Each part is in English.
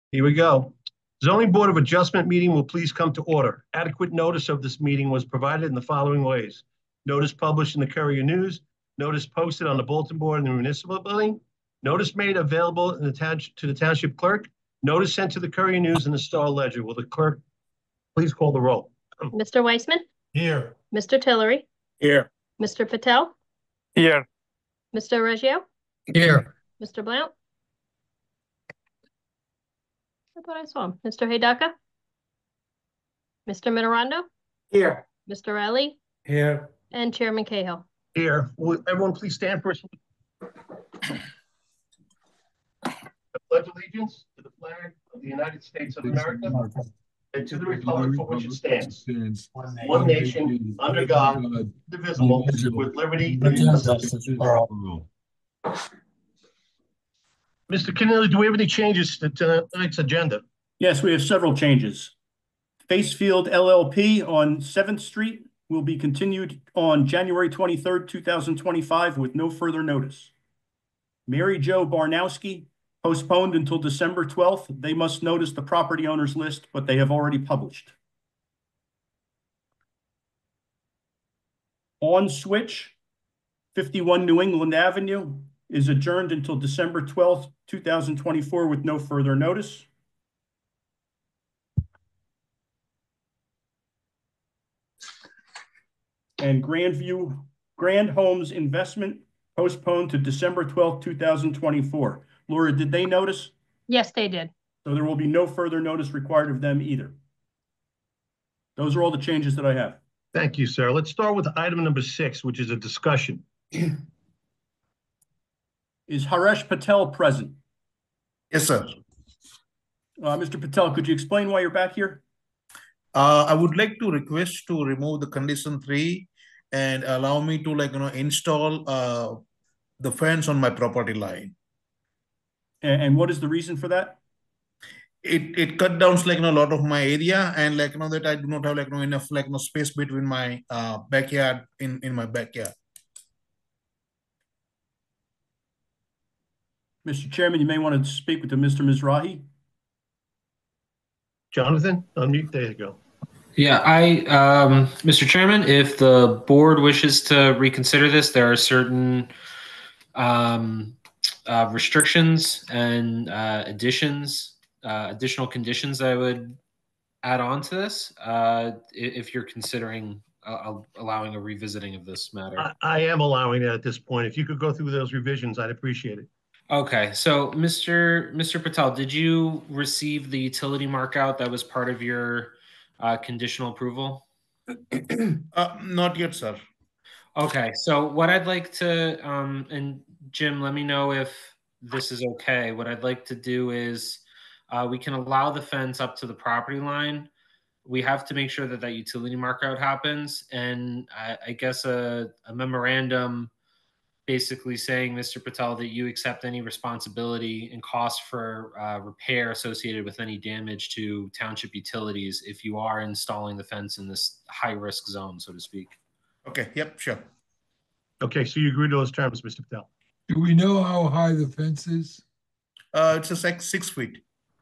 Here we go. Zoning Board of Adjustment meeting will please come to order. Adequate notice of this meeting was provided in the following ways. Notice published in the Courier News, notice posted on the bulletin board in the municipal building, notice made available to the township clerk, notice sent to the Courier News and the Star Ledger. Will the clerk please call the roll? Mr. Weissman? Here. Mr. Tillery? Here. Mr. Patel? Here. Mr. Reggio? Here. Mr. Blount? I thought I saw him. Mr. Hidaka? Mr. Minoranto? Here. Mr. Ali? Here. And Chairman Cahill. Here. Will everyone please stand for I pledge allegiance to the flag of the United States of America and to the republic for which it stands, one nation, under God, indivisible, with liberty and justice for all. Mr. Keneally, do we have any changes to tonight's agenda? Yes, we have several changes. Facefield LLP on 7th Street will be continued on January 23rd, 2025 with no further notice. Mary Jo Barnowski postponed until December 12th. They must notice the property owners list, but they have already published. On Switch, 51 New England Avenue is adjourned until December 12th, 2024 with no further notice. And Grand Homes Investment postponed to December 12th, 2024. Laura, did they notice? Yes, they did. So there will be no further notice required of them either. Those are all the changes that I have. Thank you, sir. Let's start with item number 6, which is a discussion. Is Haresh Patel present? Yes, sir. Mr. Patel, could you explain why you're back here? I would like to request to remove the condition 3 and allow me to install the fence on my property line. And what is the reason for that? It cut down a lot of my area, and that I do not have enough space between my backyard in my backyard. Mr. Chairman, you may want to speak with Mr. Mizrahi. Jonathan, unmute. There you go. Yeah, Mr. Chairman, if the board wishes to reconsider this, there are certain restrictions and additional conditions that I would add on to this if you're considering allowing a revisiting of this matter. I am allowing it at this point. If you could go through those revisions, I'd appreciate it. Okay, so Mr. Patel, did you receive the utility mark out that was part of your conditional approval? Not yet, sir. Okay, so what I'd like to, and Jim, let me know if this is okay. What I'd like to do is we can allow the fence up to the property line. We have to make sure that that utility mark out happens. And I guess a memorandum basically saying, Mr. Patel, that you accept any responsibility and cost for repair associated with any damage to township utilities if you are installing the fence in this high-risk zone, so to speak. Okay, yep, sure. Okay, so you agree to those terms, Mr. Patel? Do we know how high the fence is? It's like 6 feet.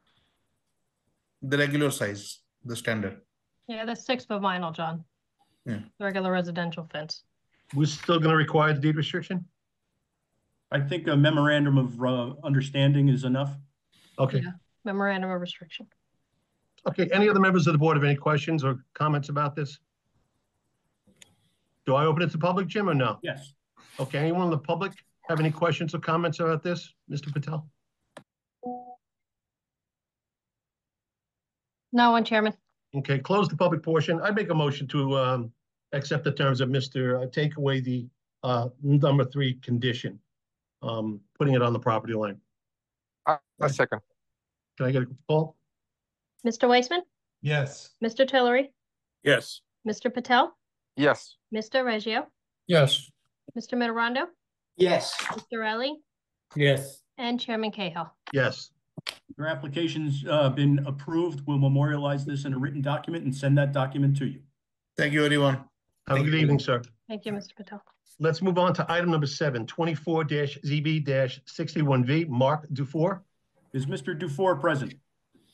The regular size, the standard. Yeah, that's 6 foot vinyl, John. Yeah. Regular residential fence. We're still going to require the deed restriction? I think a memorandum of understanding is enough. Okay. Yeah. Memorandum of restriction. Okay, any other members of the board have any questions or comments about this? Do I open it to public, Jim, or no? Yes. Okay, anyone in the public have any questions or comments about this, Mr. Patel? No one, Chairman. Okay, close the public portion. I make a motion to accept the terms of Mr. Take away the number 3 condition, putting it on the property line. A second. Can I get a call? Mr. Weissman? Yes. Mr. Tillery? Yes. Mr. Patel? Yes. Mr. Reggio? Yes. Mr. Minoranto? Yes. Mr. Ali? Yes. And Chairman Cahill. Yes. Your application's been approved. We'll memorialize this in a written document and send that document to you. Thank you, everyone. Have a good evening, sir. Thank you, Mr. Patel. Let's move on to item number 7, 24-ZB-61V, Mark Dufour. Is Mr. Dufour present?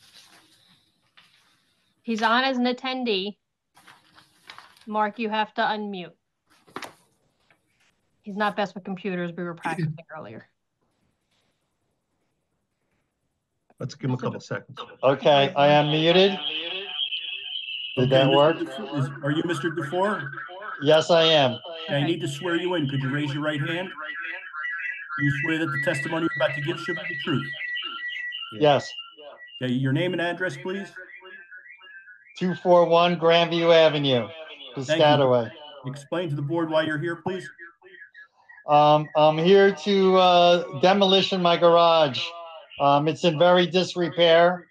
He's on as an attendee. Mark, you have to unmute. He's not best with computers. We were practicing earlier. Let's give him a couple seconds. Okay, I am muted. Did that Mr. work? Are you Mr. DeFore? Yes, I am. I need to swear you in. Could you raise your right hand? Do you swear that the testimony you're about to give should be the truth? Yes. Okay, your name and address, please. 241 Grandview Avenue, Piscataway. Explain to the board why you're here, please. I'm here to demolition my garage. It's in very disrepair.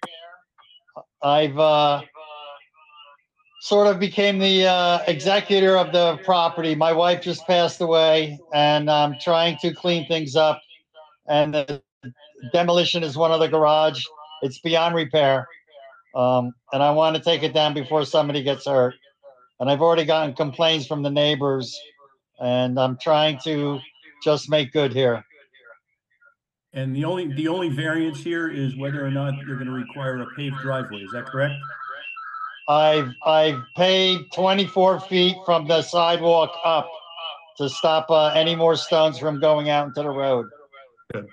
I've sort of became the executor of the property. My wife just passed away, and I'm trying to clean things up. And the demolition is one of the garage. It's beyond repair. And I want to take it down before somebody gets hurt. And I've already gotten complaints from the neighbors, and I'm trying to just make good here. And the only variance here is whether or not you're going to require a paved driveway. Is that correct? I've paid 24 feet from the sidewalk up to stop any more stones from going out into the road. Good.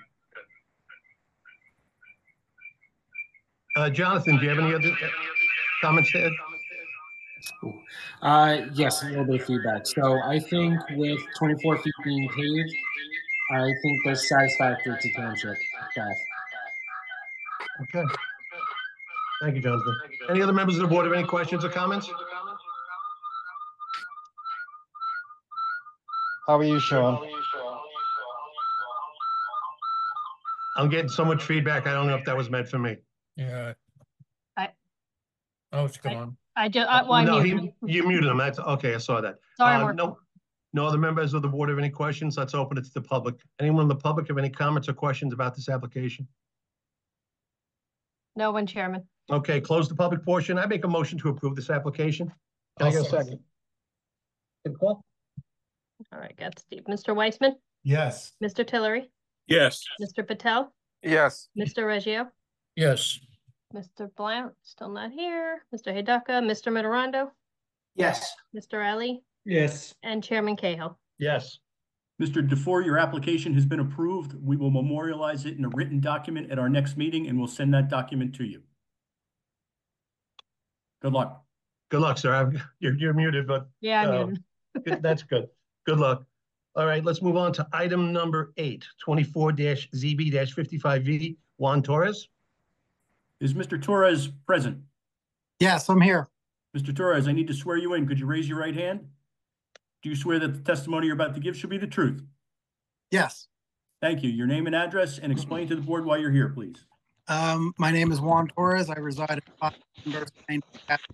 Jonathan, do you have any other comments to add? Yes, a little bit of feedback. So I think with 24 feet being paved, I think that's satisfactory to township staff. Okay. Thank you, Jonathan. Any other members of the board have any questions or comments? How are you, Sean? I'm getting so much feedback. I don't know if that was meant for me. Yeah. I- Oh, it's gone. I No, muted him. you muted him. That's okay. I saw that. Sorry, Mark. No other members of the board have any questions? Let's open it to the public. Anyone in the public have any comments or questions about this application? No one, Chairman. Okay, close the public portion. I make a motion to approve this application. Can I get a second? Good call. All right, got Steve. Mr. Weissman, Yes. Mr. Tillery, Yes. Mr. Patel, Yes. Mr. Reggio, Yes. Mr. Blount, still not here, Mr. Hidaka, Mr. Mitterondo, Yes. Mr. Ali, Yes. and Chairman Cahill. Yes. Mr. DeFore, your application has been approved. We will memorialize it in a written document at our next meeting, and we'll send that document to you. Good luck. Good luck, sir. You're muted, but Yeah, I Oh. muted. that's good. Good luck. All right, let's move on to item number 8, 24-ZB-55V, Juan Torres. Is Mr. Torres present? Yes, I'm here. Mr. Torres, I need to swear you in. Could you raise your right hand? Do you swear that the testimony you're about to give should be the truth? Yes. Thank you. Your name and address, and explain to the board why you're here, please. My name is Juan Torres. I reside at 5 Lane.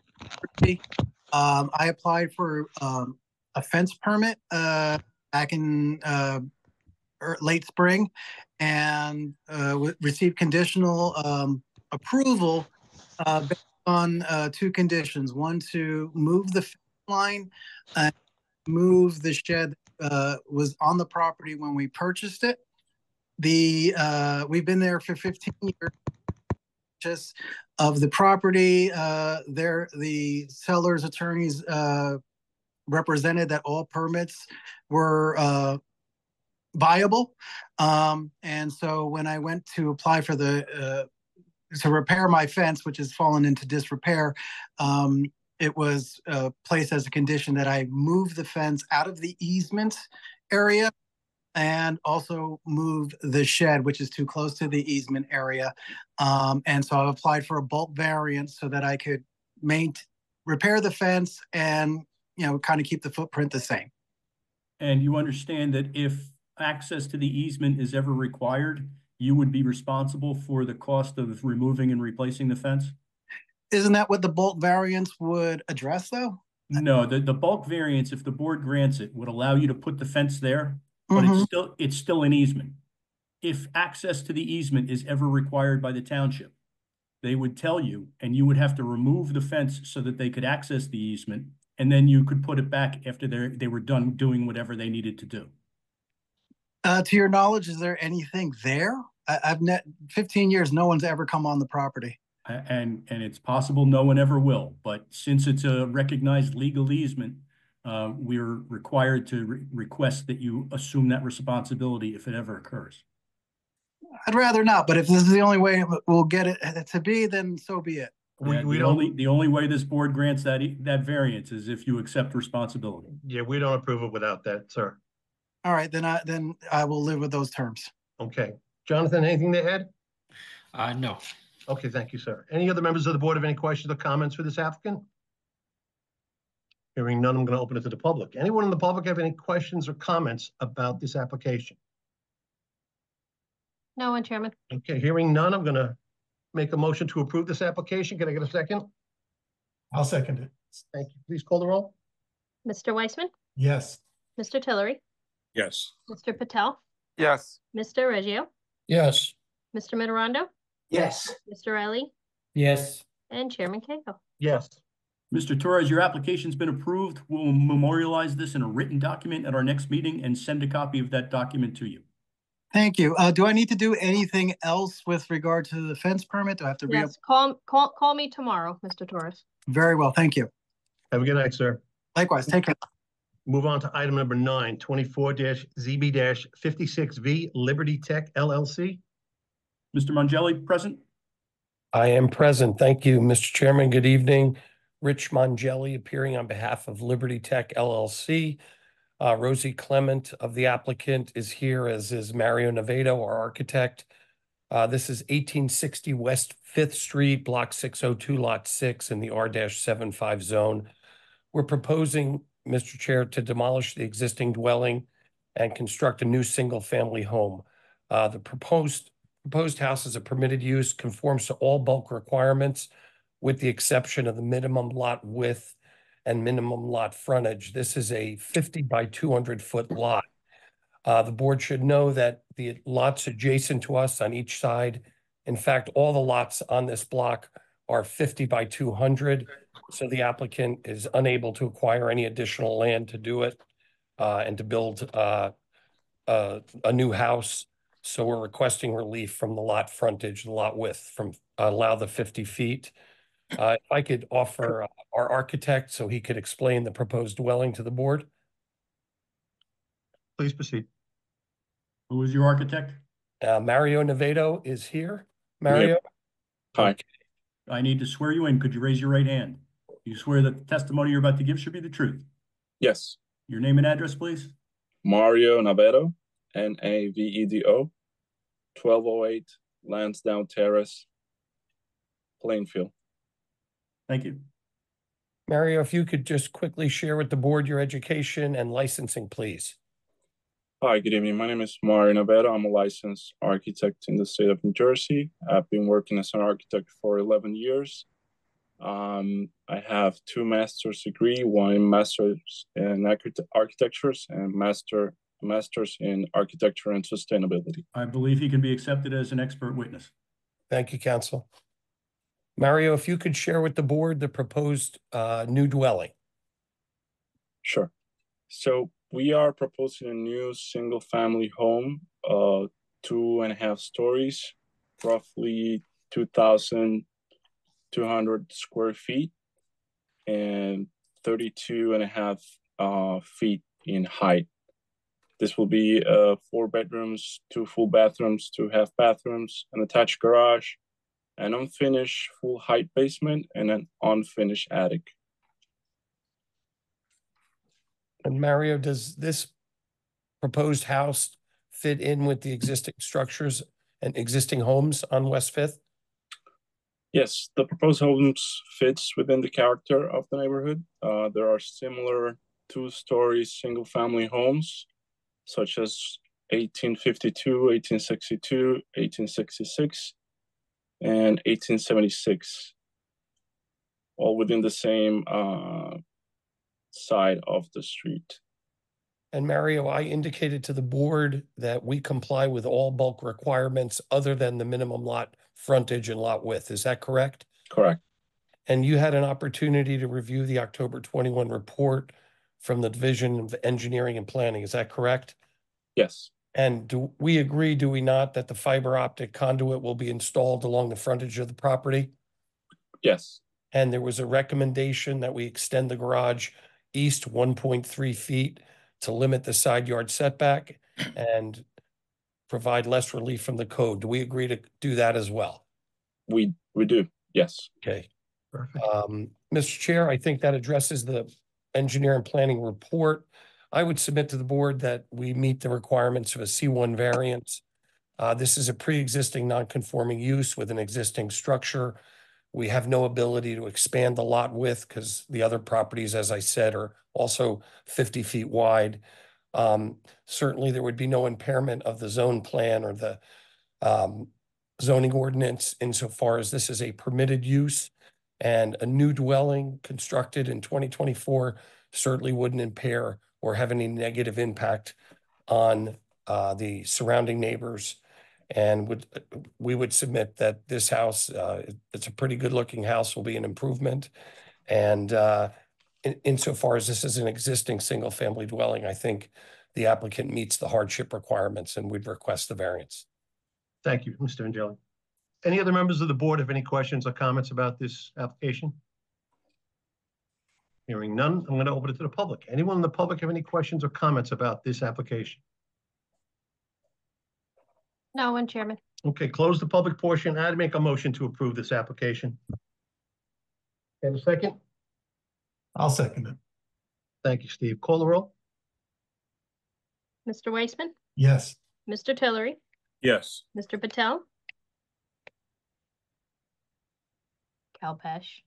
I applied for a fence permit back in late spring and received conditional approval based on 2 conditions. One, to move the fence line and move the shed was on the property when we purchased it. We've been there for 15 years. Just of the property, the seller's attorneys represented that all permits were viable, and so when I went to apply for to repair my fence, which has fallen into disrepair, it was placed as a condition that I move the fence out of the easement area and also move the shed, which is too close to the easement area. And so I've applied for a bulk variance so that I could repair the fence and, kind of keep the footprint the same. And you understand that if access to the easement is ever required, you would be responsible for the cost of removing and replacing the fence? Isn't that what the bulk variance would address, though? No, the bulk variance, if the board grants it, would allow you to put the fence there, but it's still an easement. If access to the easement is ever required by the township, they would tell you, and you would have to remove the fence so that they could access the easement, and then you could put it back after they were done doing whatever they needed to do. To your knowledge, is there anything there? I've 15 years, no one's ever come on the property. And it's possible no one ever will, but since it's a recognized legal easement, we're required to request that you assume that responsibility if it ever occurs. I'd rather not, but if this is the only way we'll get it to be, then so be it. Yeah, We don't, the only way this board grants that variance is if you accept responsibility. yeah, we don't approve it without that, sir. All right, then I will live with those terms. Okay. Jonathan, anything to add? No. Okay, thank you, sir. Any other members of the board have any questions or comments for this applicant? Hearing none, I'm going to open it to the public. Anyone in the public have any questions or comments about this application? No one, Chairman. Okay, hearing none, I'm going to make a motion to approve this application. Can I get a second? I'll second it. Thank you. Please call the roll. Mr. Weissman, Yes. Mr. Tillery, Yes. Mr. Patel, Yes. Mr. Reggio, Yes. Mr. Mitterondo, Yes. Mr. Riley, Yes. and Chairman Cahill. Yes. Mr. Torres, your application's been approved. We'll memorialize this in a written document at our next meeting and send a copy of that document to you. Thank you. Do I need to do anything else with regard to the fence permit? Do I have to Yes, call me tomorrow, Mr. Torres. Very well, thank you. Have a good night, sir. Likewise, take care. Move on to item number 9, 24-ZB-56V Liberty Tech LLC. Mr. Mongelli, present? I am present. Thank you, Mr. Chairman. Good evening. Rich Mongelli appearing on behalf of Liberty Tech LLC. Rosie Clement of the applicant is here, as is Mario Navedo, our architect. This is 1860 West 5th Street, Block 602, Lot 6 in the R-75 zone. We're proposing, Mr. Chair, to demolish the existing dwelling and construct a new single-family home. The proposed house is a permitted use, conforms to all bulk requirements, with the exception of the minimum lot width and minimum lot frontage. This is a 50 by 200 foot lot. The board should know that the lots adjacent to us on each side, in fact, all the lots on this block are 50 by 200. So the applicant is unable to acquire any additional land to do it and to build a new house. So we're requesting relief from the lot frontage, the lot width, from allow the 50 feet. If I could offer our architect so he could explain the proposed dwelling to the board. Please proceed. Who is your architect? Mario Navedo is here. Mario? Yep. Hi. Okay. I need to swear you in. Could you raise your right hand? You swear that the testimony you're about to give should be the truth. Yes. Your name and address, please. Mario Navedo, Navedo, 1208 Lansdowne Terrace, Plainfield. Thank you. Mario, if you could just quickly share with the board your education and licensing, please. Hi, good evening. My name is Mario Navedo. I'm a licensed architect in the state of New Jersey. I've been working as an architect for 11 years. I have 2 master's degree, one master's in architectures and master's in architecture and sustainability. I believe he can be accepted as an expert witness. Thank you, counsel. Mario, if you could share with the board the proposed new dwelling. Sure. So we are proposing a new single-family home, 2.5 stories, roughly 2,200 square feet, and 32.5 feet in height. This will be 4 bedrooms, 2 full bathrooms, 2 half bathrooms, an attached garage, an unfinished full height basement, and an unfinished attic. And Mario, does this proposed house fit in with the existing structures and existing homes on West 5th? Yes, the proposed homes fits within the character of the neighborhood. There are similar 2-story single-family homes, such as 1852, 1862, 1866, and 1876, all within the same side of the street. And Mario, I indicated to the board that we comply with all bulk requirements other than the minimum lot frontage and lot width. Is that correct? Correct. And you had an opportunity to review the October 21 report from the Division of Engineering and Planning. Is that correct? Yes. And do we agree, do we not, that the fiber optic conduit will be installed along the frontage of the property? Yes. And there was a recommendation that we extend the garage east 1.3 feet to limit the side yard setback and provide less relief from the code. Do we agree to do that as well? We do. Yes. Okay. Perfect. Mr. Chair, I think that addresses the engineer and planning report. I would submit to the board that we meet the requirements of a C1 variance. This is a pre-existing non-conforming use with an existing structure. We have no ability to expand the lot width because the other properties, as I said, are also 50 feet wide. Certainly, there would be no impairment of the zone plan or the zoning ordinance insofar as this is a permitted use, and a new dwelling constructed in 2024 certainly wouldn't impair or have any negative impact on the surrounding neighbors. And we would submit that this house, it's a pretty good looking house, will be an improvement. And insofar as this is an existing single family dwelling, I think the applicant meets the hardship requirements and we'd request the variance. Thank you, Mr. Angeli. Any other members of the board have any questions or comments about this application? Hearing none, I'm going to open it to the public. Anyone in the public have any questions or comments about this application? No one, Chairman. Okay, close the public portion. I'd make a motion to approve this application. And a second? I'll second it. Thank you, Steve. Call the roll. Mr. Weissman, Yes. Mr. Tillery, Yes. Mr. Patel. Kalpesh.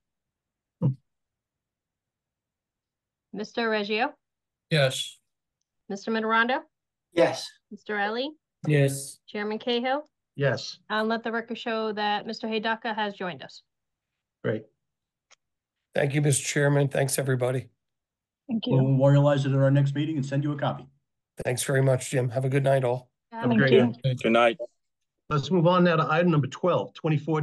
Mr. Reggio, Yes. Mr. Mitterondo, Yes. Mr. Ali, Yes. Chairman Cahill, Yes, and let the record show that Mr. Hidaka has joined us. great. Thank you, Mr. Chairman. Thanks, everybody. Thank We'll memorialize it at our next meeting and send you a copy. Thanks very much, Jim. Have a good night, all. Have a great day. Good night. Let's move on now to item number 12,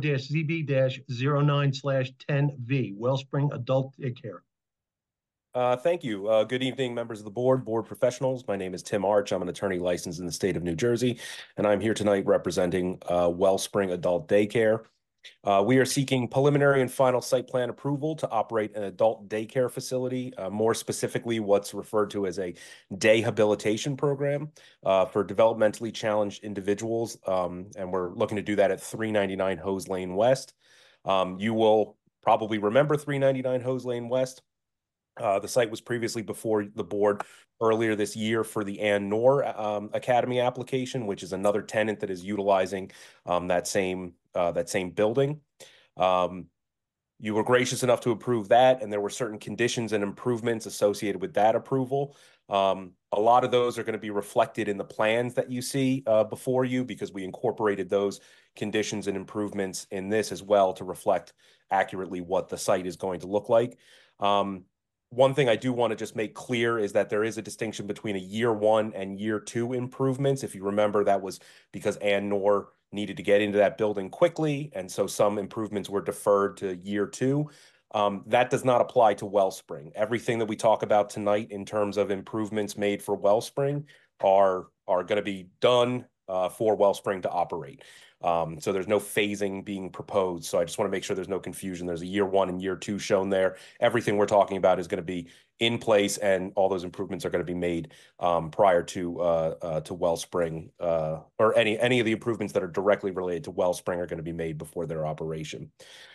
24-ZB-09/10V, Wellspring Adult Daycare. Thank you. Good evening, members of the board professionals. My name is Tim Arch. I'm an attorney licensed in the state of New Jersey, and I'm here tonight representing Wellspring Adult Daycare. We are seeking preliminary and final site plan approval to operate an adult daycare facility, more specifically what's referred to as a day habilitation program for developmentally challenged individuals, and we're looking to do that at 399 Hose Lane West. You will probably remember 399 Hose Lane West. The site was previously before the board earlier this year for the Ann Noor Academy application, which is another tenant that is utilizing that same building. You were gracious enough to approve that, and there were certain conditions and improvements associated with that approval. A lot of those are going to be reflected in the plans that you see before you, because we incorporated those conditions and improvements in this as well to reflect accurately what the site is going to look like. One thing I do want to just make clear is that there is a distinction between a year one and year two improvements. If you remember, that was because Ann Noor needed to get into that building quickly, and so some improvements were deferred to year two. That does not apply to Wellspring. Everything that we talk about tonight in terms of improvements made for Wellspring are going to be done for Wellspring to operate. So there's no phasing being proposed. So I just want to make sure there's no confusion. There's a year one and year two shown there. Everything we're talking about is going to be in place, and all those improvements are going to be made prior to Wellspring, or any of the improvements that are directly related to Wellspring are going to be made before their operation.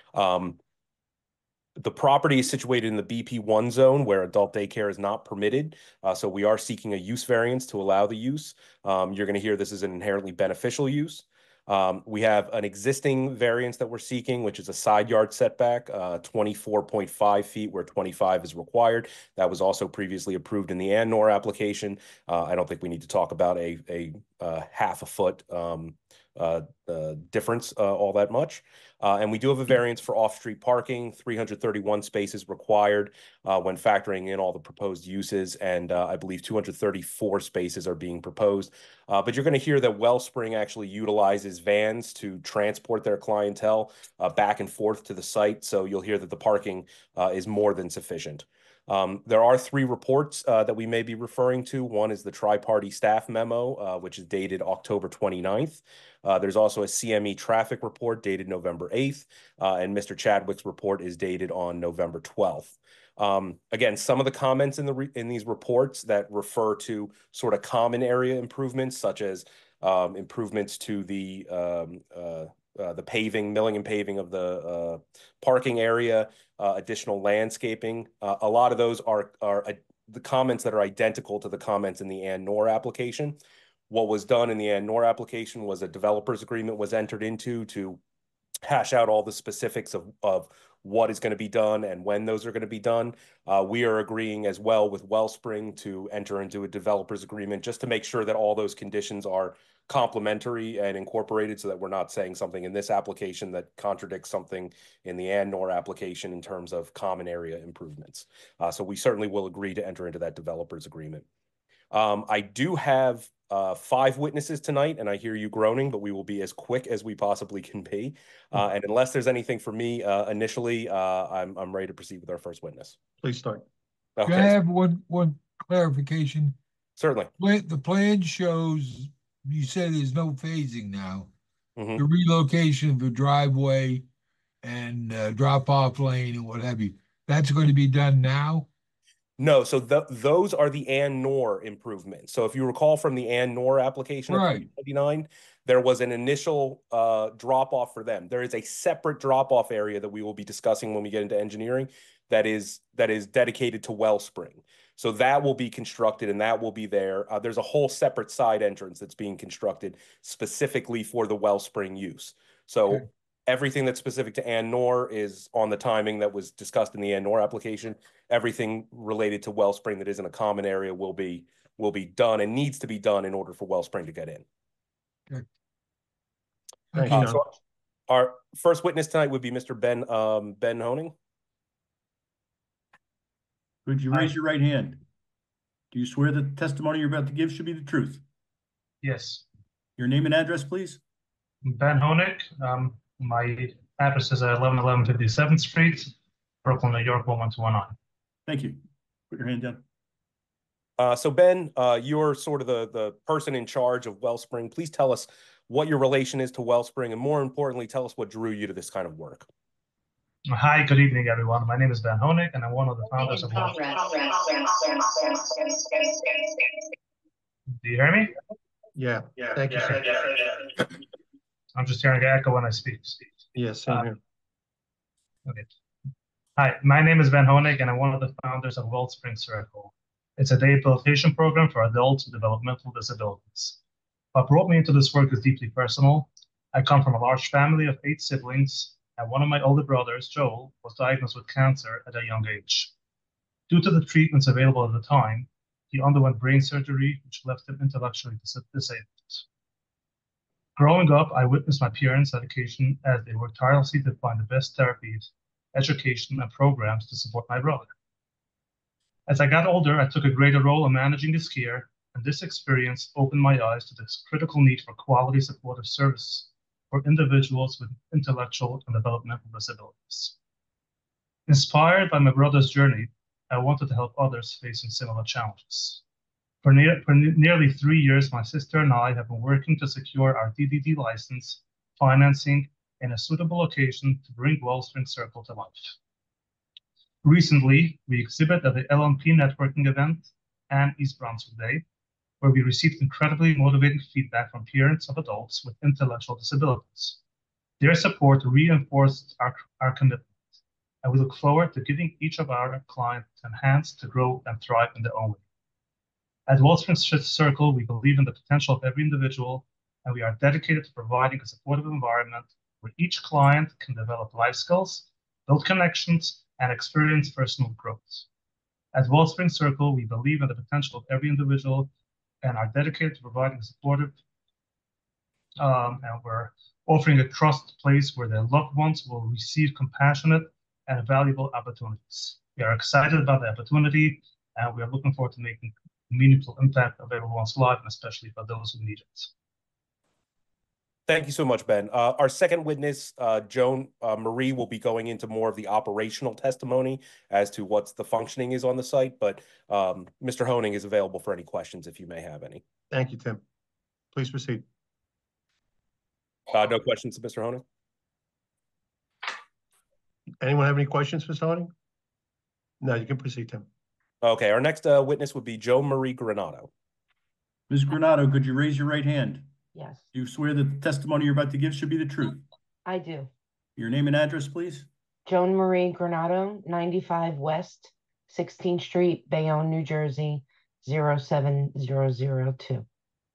The property is situated in the BP1 zone where adult daycare is not permitted. So we are seeking a use variance to allow the use. You're going to hear this is an inherently beneficial use. We have an existing variance that we're seeking, which is a side yard setback, 24.5 feet where 25 is required. That was also previously approved in the Ann Noor application. I don't think we need to talk about a half a foot difference all that much. And we do have a variance for off-street parking, 331 spaces required when factoring in all the proposed uses, and I believe 234 spaces are being proposed. But you're going to hear that Wellspring actually utilizes vans to transport their clientele back and forth to the site, so you'll hear that the parking is more than sufficient. There are 3 reports that we may be referring to. One is the tri-party staff memo, which is dated October 29th. There's also a CME traffic report dated November 8th, and Mr. Chadwick's report is dated on November 12th. Again, some of the comments in these reports that refer to sort of common area improvements, such as improvements to the paving, milling and paving of the parking area, additional landscaping. A lot of those are the comments that are identical to the comments in the ANNOR application. What was done in the ANNOR application was a developer's agreement was entered into to hash out all the specifics of what is going to be done and when those are going to be done. We are agreeing as well with Wellspring to enter into a developer's agreement just to make sure that all those conditions are complementary and incorporated, so that we're not saying something in this application that contradicts something in the ANNOR application in terms of common area improvements. So we certainly will agree to enter into that developer's agreement. I do have 5 witnesses tonight, and I hear you groaning, but we will be as quick as we possibly can be. And unless there's anything for me initially, I'm ready to proceed with our first witness. Please start. Okay. Can I have one clarification? Certainly. The plan shows, you said there's no phasing now. Mm-hmm. The relocation of the driveway and drop-off lane and what have you, that's going to be done now? No, so those are the ANNOR improvements. So if you recall from the ANNOR application of 399, there was an initial drop-off for them. There is a separate drop-off area that we will be discussing when we get into engineering that is dedicated to Wellspring. So that will be constructed and that will be there. There's a whole separate side entrance that's being constructed specifically for the Wellspring use. So everything that's specific to ANNOR is on the timing that was discussed in the ANNOR application. Everything related to Wellspring that isn't a common area will be done and needs to be done in order for Wellspring to get in. Good. So our first witness tonight would be Mr. Ben Honing. Could you raise your right hand? Do you swear that the testimony you're about to give should be the truth? Yes. Your name and address, please. Ben Honig. My address is 1111 57th Street, Brooklyn, New York, 11219. Thank you. Put your hand down. So Ben, you're sort of the person in charge of Wellspring. Please tell us what your relation is to Wellspring, and more importantly, tell us what drew you to this kind of work. Hi, good evening, everyone. My name is Ben Honig, and I'm one of the founders of Wellspring. Do you hear me? Yeah. Thank you, sir. I'm just hearing an echo when I speak. Yes, same here. Okay. Hi, my name is Ben Honig, and I'm one of the founders of Wellspring Circle. It's a rehabilitation program for adults with developmental disabilities. What brought me into this work is deeply personal. I come from a large family of 8 siblings, and one of my older brothers, Joel, was diagnosed with cancer at a young age. Due to the treatments available at the time, he underwent brain surgery, which left him intellectually disabled. Growing up, I witnessed my parents' dedication as they worked tirelessly to find the best therapies, education, and programs to support my brother. As I got older, I took a greater role in managing his care, and this experience opened my eyes to this critical need for quality supportive service for individuals with intellectual and developmental disabilities. Inspired by my brother's journey, I wanted to help others facing similar challenges. For nearly 3 years, my sister and I have been working to secure our DDD license, financing, and a suitable location to bring Wellspring Circle to life. Recently, we exhibited at the LMP networking event and East Brunswick Day, where we received incredibly motivating feedback from parents of adults with intellectual disabilities. Their support reinforced our commitment, and we look forward to giving each of our clients a chance to grow and thrive in their own way. At Wellspring Circle, we believe in the potential of every individual, and we are dedicated to providing a supportive environment where each client can develop life skills, build connections, and experience personal growth. At Wellspring Circle, we believe in the potential of every individual and are dedicated to providing a supportive, and we're offering a trusted place where their loved ones will receive compassionate and valuable opportunities. We are excited about the opportunity, and we are looking forward to making a meaningful impact of everyone's life, and especially for those who need it. Thank you so much, Ben. Our second witness, Joan Marie, will be going into more of the operational testimony as to what's the functioning is on the site, but Mr. Honing is available for any questions if you may have any. Thank you, Tim. Please proceed. No questions, Mr. Honing? Anyone have any questions for Honing? No, you can proceed, Tim. Okay, our next witness would be Joan Marie Granado. Ms. Granado, could you raise your right hand? Yes, Do you swear that the testimony you're about to give should be the truth? I do. Your name and address, please? Joan Marie Granado, 95 West 16th Street, Bayonne, New Jersey, 07002.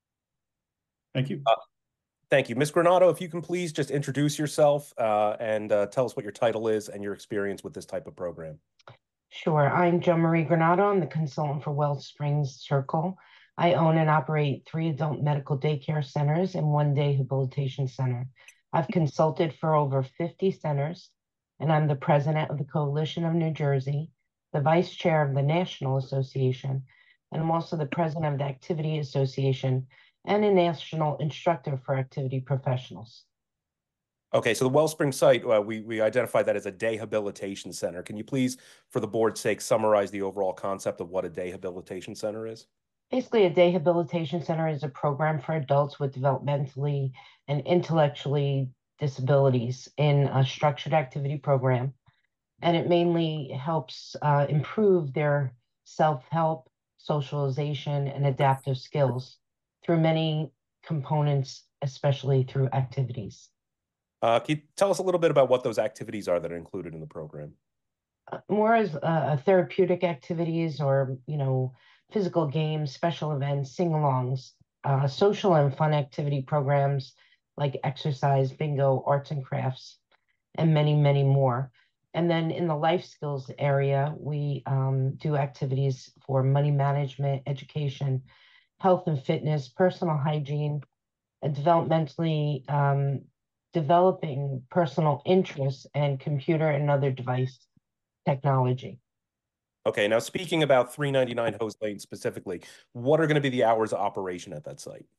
Thank you. Thank you. Ms. Granado, if you can please just introduce yourself and tell us what your title is and your experience with this type of program. Sure. I'm Joan Marie Granado. I'm the consultant for Wellsprings Circle. I own and operate 3 adult medical daycare centers and 1 day rehabilitation center. I've consulted for over 50 centers, and I'm the president of the Coalition of New Jersey, the vice chair of the National Association, and I'm also the president of the Activity Association and a national instructor for activity professionals. Okay, so the Wellspring site, we identified that as a dayhabilitation center. Can you please, for the board's sake, summarize the overall concept of what a dayhabilitation center is? Basically, a dayhabilitation center is a program for adults with developmentally and intellectually disabilities in a structured activity program. And it mainly helps improve their self-help, socialization, and adaptive skills through many components, especially through activities. Can you tell us a little bit about what those activities are that are included in the program? More as therapeutic activities or, physical games, special events, sing-alongs, social and fun activity programs like exercise, bingo, arts and crafts, and many, many more. And then in the life skills area, we do activities for money management, education, health and fitness, personal hygiene, and developmentally developing personal interests and computer and other device technology. Okay, now speaking about 399 Hose Lane specifically, what are going to be the hours of operation at that site?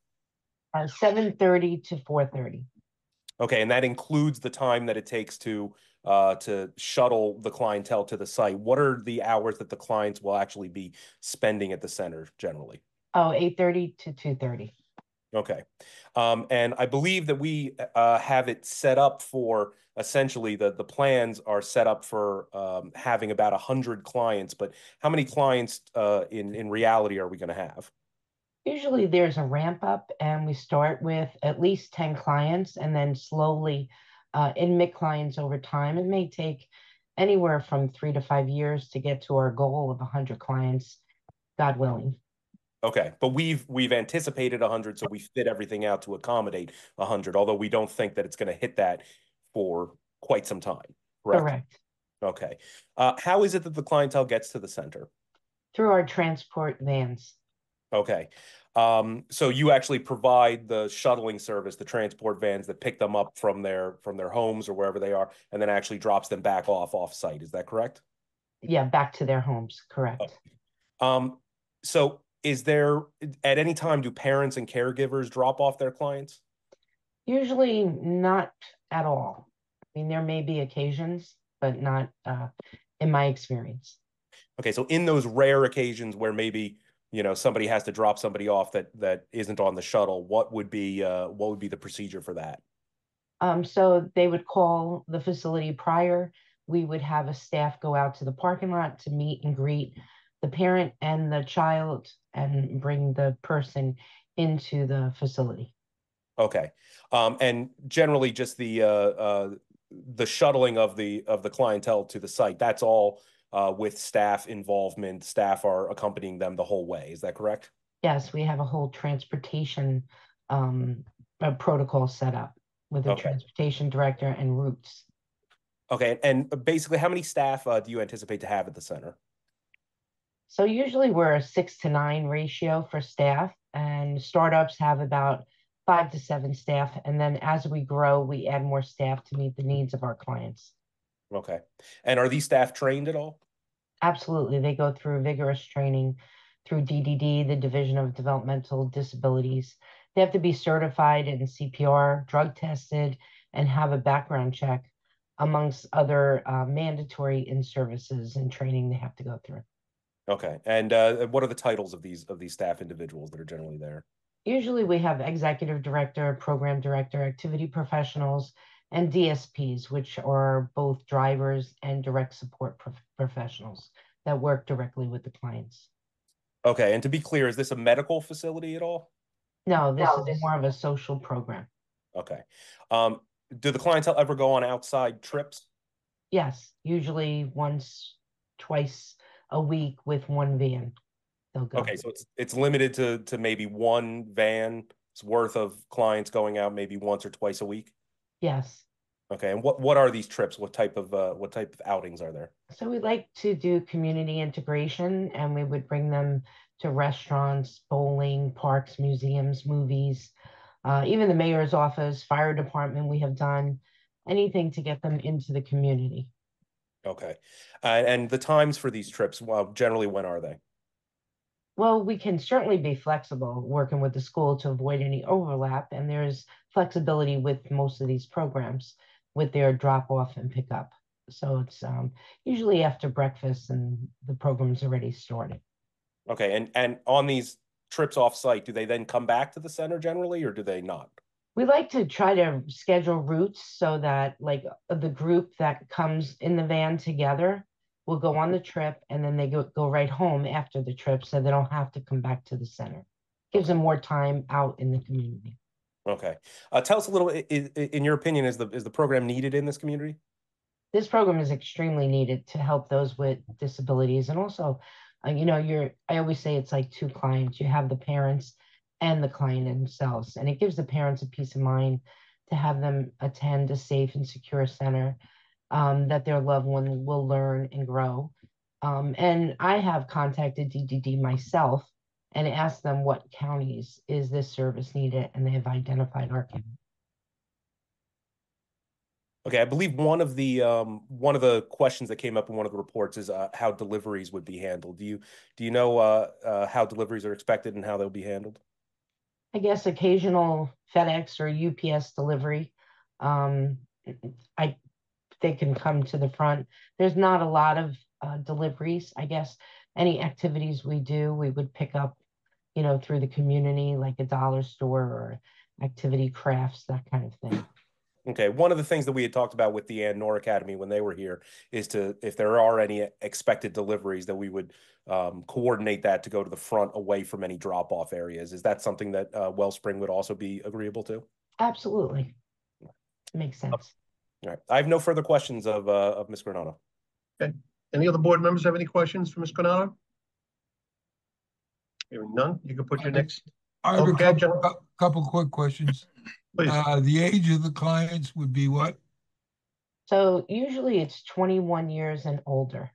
7:30 to 4:30. Okay, and that includes the time that it takes to shuttle the clientele to the site. What are the hours that the clients will actually be spending at the center generally? 8:30 to 2:30. Okay. And I believe that we have it set up for essentially the plans are set up for having about 100 clients, but how many clients in reality are we going to have? Usually there's a ramp up and we start with at least 10 clients and then slowly admit clients over time. It may take anywhere from 3 to 5 years to get to our goal of 100 clients, God willing. Okay, but we've anticipated 100, so we fit everything out to accommodate 100, although we don't think that it's going to hit that for quite some time, correct? Correct. Okay. How is it that the clientele gets to the center? Through our transport vans. Okay. So you actually provide the shuttling service, the transport vans that pick them up from their homes or wherever they are, and then actually drops them back off-site. Is that correct? Yeah, back to their homes, correct. Okay. So is there, at any time, do parents and caregivers drop off their clients? Usually not at all. I mean, there may be occasions, but not in my experience. Okay, so in those rare occasions where maybe, somebody has to drop somebody off that isn't on the shuttle, what would be the procedure for that? So they would call the facility prior. We would have a staff go out to the parking lot to meet and greet the parent and the child and bring the person into the facility. Okay. And generally just the shuttling of the clientele to the site, that's all with staff involvement. Staff are accompanying them the whole way. Is that correct? Yes, we have a whole transportation protocol set up with a transportation director and routes. Okay. And basically, how many staff do you anticipate to have at the center? So usually we're a 6 to 9 ratio for staff, and startups have about 5 to 7 staff. And then as we grow, we add more staff to meet the needs of our clients. Okay. And are these staff trained at all? Absolutely. They go through vigorous training through DDD, the Division of Developmental Disabilities. They have to be certified in CPR, drug tested, and have a background check, amongst other mandatory in-services and training they have to go through. Okay. And what are the titles of these staff individuals that are generally there? Usually we have executive director, program director, activity professionals, and DSPs, which are both drivers and direct support professionals that work directly with the clients. Okay. And to be clear, is this a medical facility at all? No, this is more of a social program. Okay. Do the clientele ever go on outside trips? Yes, usually once, twice a week with one van. They'll go. Okay, so it's limited to maybe one van's worth of clients going out maybe once or twice a week? Yes. Okay, and what are these trips? What type of outings are there? So we like to do community integration, and we would bring them to restaurants, bowling, parks, museums, movies, even the mayor's office, fire department. We have done anything to get them into the community. Okay, and the times for these trips, well, generally when are they? Well, we can certainly be flexible working with the school to avoid any overlap, and there's flexibility with most of these programs with their drop off and pick up. So it's usually after breakfast and the program's already started. Okay, and on these trips off site, do they then come back to the center generally, or do they not? We like to try to schedule routes so that like the group that comes in the van together will go on the trip, and then they go right home after the trip, so they don't have to come back to the center. Gives them more time out in the community. Okay. Tell us a little, in your opinion, is the program needed in this community? This program is extremely needed to help those with disabilities. And also, you know, I always say it's like two clients. You have the parents and the client themselves. And it gives the parents a peace of mind to have them attend a safe and secure center, that their loved one will learn and grow. And I have contacted DDD myself and asked them what counties is this service needed, and they have identified our county. Okay, I believe one of the questions that came up in one of the reports is how deliveries would be handled. Do you know how deliveries are expected and how they'll be handled? I guess occasional FedEx or UPS delivery. They can come to the front. There's not a lot of deliveries. I guess any activities we do, we would pick up, you know, through the community, like a dollar store or activity crafts, that kind of thing. Okay, one of the things that we had talked about with the Ann Nor Academy when they were here is if there are any expected deliveries, that we would coordinate that to go to the front away from any drop-off areas. Is that something that Wellspring would also be agreeable to? Absolutely. Makes sense. All right, I have no further questions of Ms. Granado. Okay. Any other board members have any questions for Ms. Granado? Hearing none, you can put your next. I have Okay, a couple quick questions. Please. The age of the clients would be what? So usually it's 21 years and older.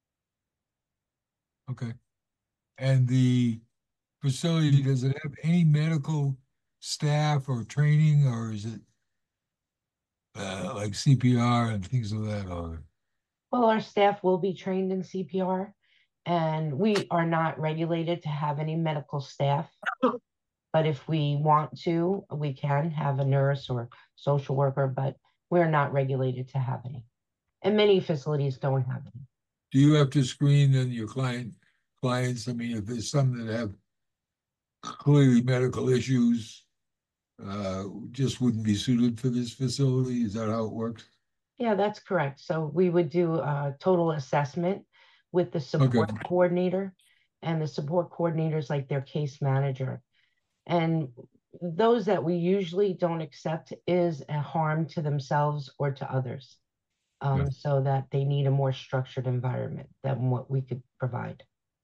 Okay. And the facility, does it have any medical staff or training, or is it like CPR and things of that order? Well, our staff will be trained in CPR, and we are not regulated to have any medical staff. But if we want to, we can have a nurse or social worker, but we're not regulated to have any. And many facilities don't have any. Do you have to screen your clients? I mean, if there's some that have clearly medical issues, just wouldn't be suited for this facility? Is that how it works? Yeah, that's correct. So we would do a total assessment with the support coordinator, and the support coordinator is like their case manager. And those that we usually don't accept is a harm to themselves or to others, so that they need a more structured environment than what we could provide.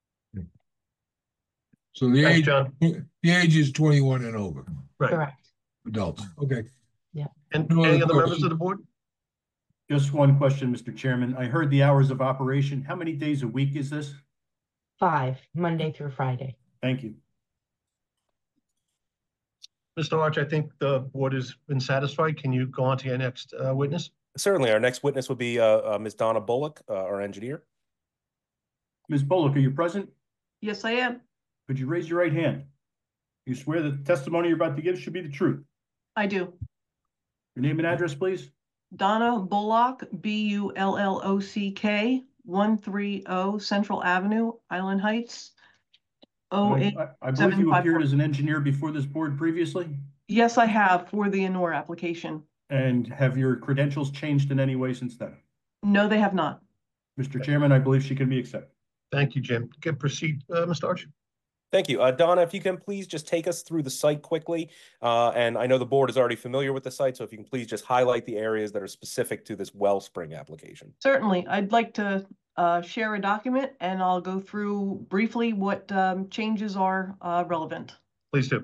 So the age is 21 and over. Right. Correct. Adults. Okay. Yeah. And No any other other members of the board? Just one question, Mr. Chairman. I heard the hours of operation. How many days a week is this? 5, Monday through Friday. Thank you. Mr. Arch, I think the board has been satisfied. Can you go on to your next witness? Certainly. Our next witness would be Ms. Donna Bullock, our engineer. Ms. Bullock, are you present? Yes, I am. Could you raise your right hand? You swear the testimony you're about to give should be the truth? I do. Your name and address, please? Donna Bullock, Bullock, 130 Central Avenue, Island Heights. I believe you appeared as an engineer before this board previously? Yes, I have, for the Anor application. And have your credentials changed in any way since then? No, they have not. Mr. Chairman, I believe she can be accepted. Thank you, Jim. Can proceed, Mr. Arch. Thank you. Donna, if you can please just take us through the site quickly. And I know the board is already familiar with the site, so if you can please just highlight the areas that are specific to this Wellspring application. Certainly. I'd like to share a document, and I'll go through briefly what changes are relevant. Please do.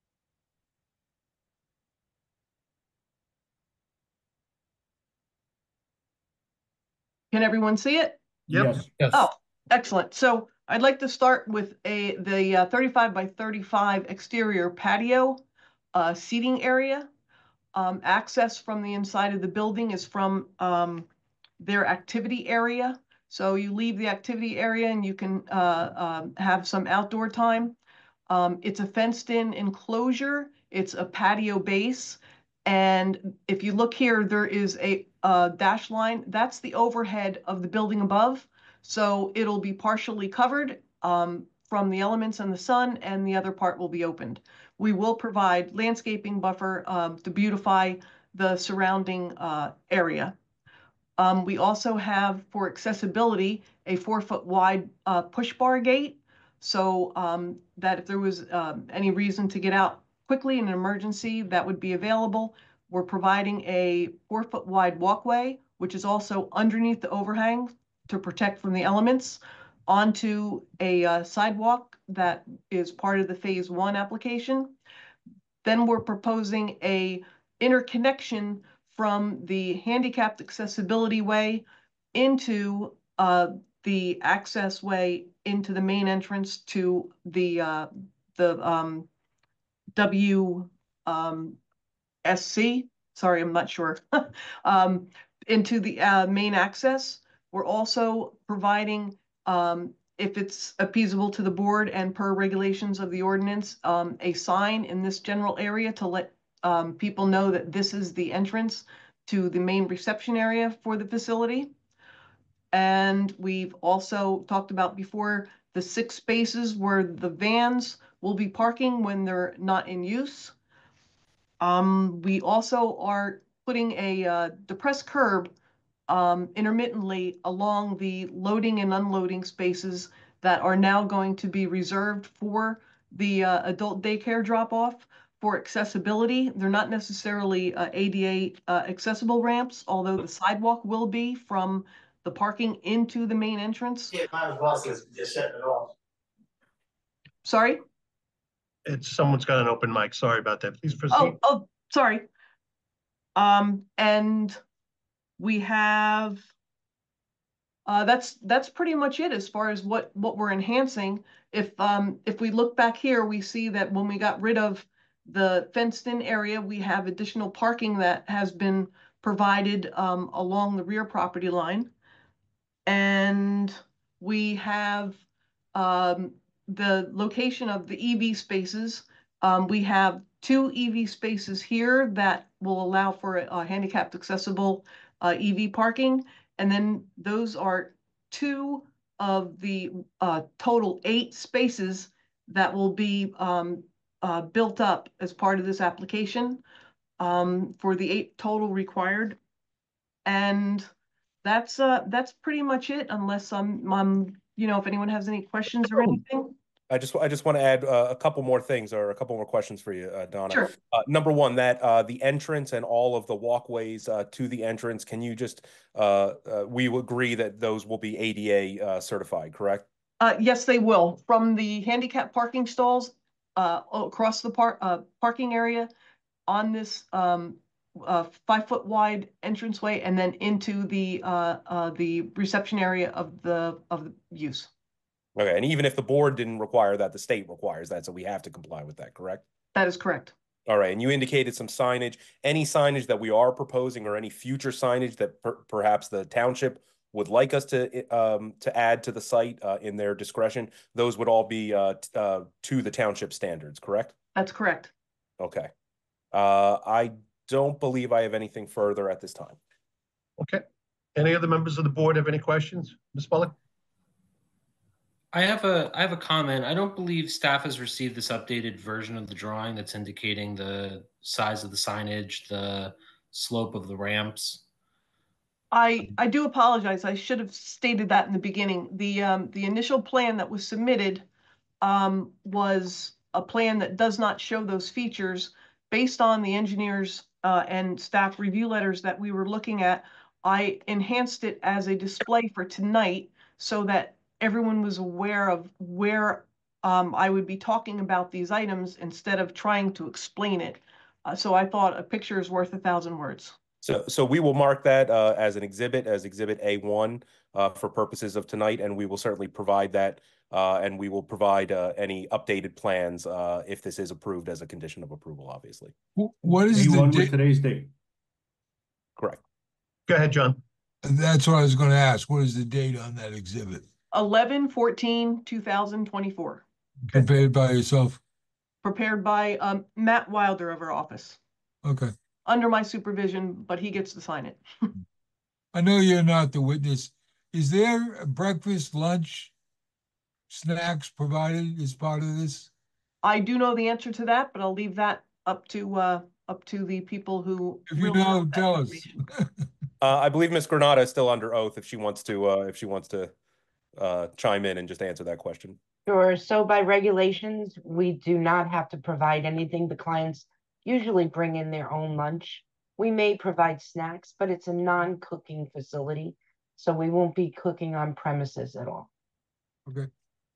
Can everyone see it? Yep. Yes. Oh, excellent. So I'd like to start with the 35 by 35 exterior patio seating area. Access from the inside of the building is from their activity area. So you leave the activity area and you can have some outdoor time. It's a fenced-in enclosure. It's a patio base. And if you look here, there is a dash line. That's the overhead of the building above. So it'll be partially covered from the elements and the sun, and the other part will be opened. We will provide landscaping buffer to beautify the surrounding area. We also have, for accessibility, a 4-foot wide push bar gate, so that if there was any reason to get out quickly in an emergency, that would be available. We're providing a 4-foot wide walkway, which is also underneath the overhang to protect from the elements, onto a sidewalk that is part of the Phase 1 application. Then we're proposing a interconnection from the handicapped accessibility way into the access way into the main entrance to the WSC. Sorry, I'm not sure. Into the main access. We're also providing, if it's appeasable to the board and per regulations of the ordinance, a sign in this general area to let people know that this is the entrance to the main reception area for the facility. And we've also talked about before the 6 spaces where the vans will be parking when they're not in use. We also are putting a depressed curb intermittently along the loading and unloading spaces that are now going to be reserved for the adult daycare drop-off for accessibility. They're not necessarily ADA accessible ramps, although the sidewalk will be from the parking into the main entrance. Yeah, mine as well, says just shutting it off. Sorry? Someone's got an open mic. Sorry about that. Please proceed. Oh, sorry. And we have, that's pretty much it as far as what we're enhancing. If we look back here, we see that when we got rid of the fenced-in area, we have additional parking that has been provided along the rear property line. And we have the location of the EV spaces. We have 2 EV spaces here that will allow for a handicapped accessible EV parking. And then those are 2 of the total 8 spaces that will be built up as part of this application for the 8 total required. And that's pretty much it, unless I'm if anyone has any questions or anything. I just want to add a couple more things or a couple more questions for you, Donna. Sure. Number one, that the entrance and all of the walkways to the entrance, can you just we will agree that those will be ADA certified, correct? Yes, they will. From the handicap parking stalls across the parking area on this 5-foot wide entranceway, and then into the reception area of the use. Okay, and even if the board didn't require that, the state requires that, so we have to comply with that, correct? That is correct. All right, and you indicated some signage. Any signage that we are proposing, or any future signage that perhaps the township would like us to add to the site in their discretion, those would all be to the township standards, correct? That's correct. Okay. I don't believe I have anything further at this time. Okay. Any other members of the board have any questions? Ms. Bullock? I have a comment. I don't believe staff has received this updated version of the drawing that's indicating the size of the signage, the slope of the ramps. I do apologize. I should have stated that in the beginning. The initial plan that was submitted was a plan that does not show those features. Based on the engineers and staff review letters that we were looking at, I enhanced it as a display for tonight so that everyone was aware of where I would be talking about these items instead of trying to explain it. So I thought a picture is worth 1,000 words. So we will mark that as an exhibit, as Exhibit A1 for purposes of tonight, and we will certainly provide that, and we will provide any updated plans if this is approved as a condition of approval, obviously. What is the A1 with date? today's date? Correct. Go ahead, John. That's what I was going to ask. What is the date on that exhibit? 11/14/2024. Prepared by yourself? Prepared by Matt Wilder of our office. Okay. Under my supervision, but he gets to sign it. I know you're not the witness. Is there a breakfast, lunch, snacks provided as part of this? I do know the answer to that, but I'll leave that up to the people who. If you know, tell us. I believe Ms. Granata is still under oath if she wants to chime in and just answer that question. Sure. So by regulations, we do not have to provide anything. The clients usually bring in their own lunch. We may provide snacks, but it's a non-cooking facility, so we won't be cooking on premises at all. Okay.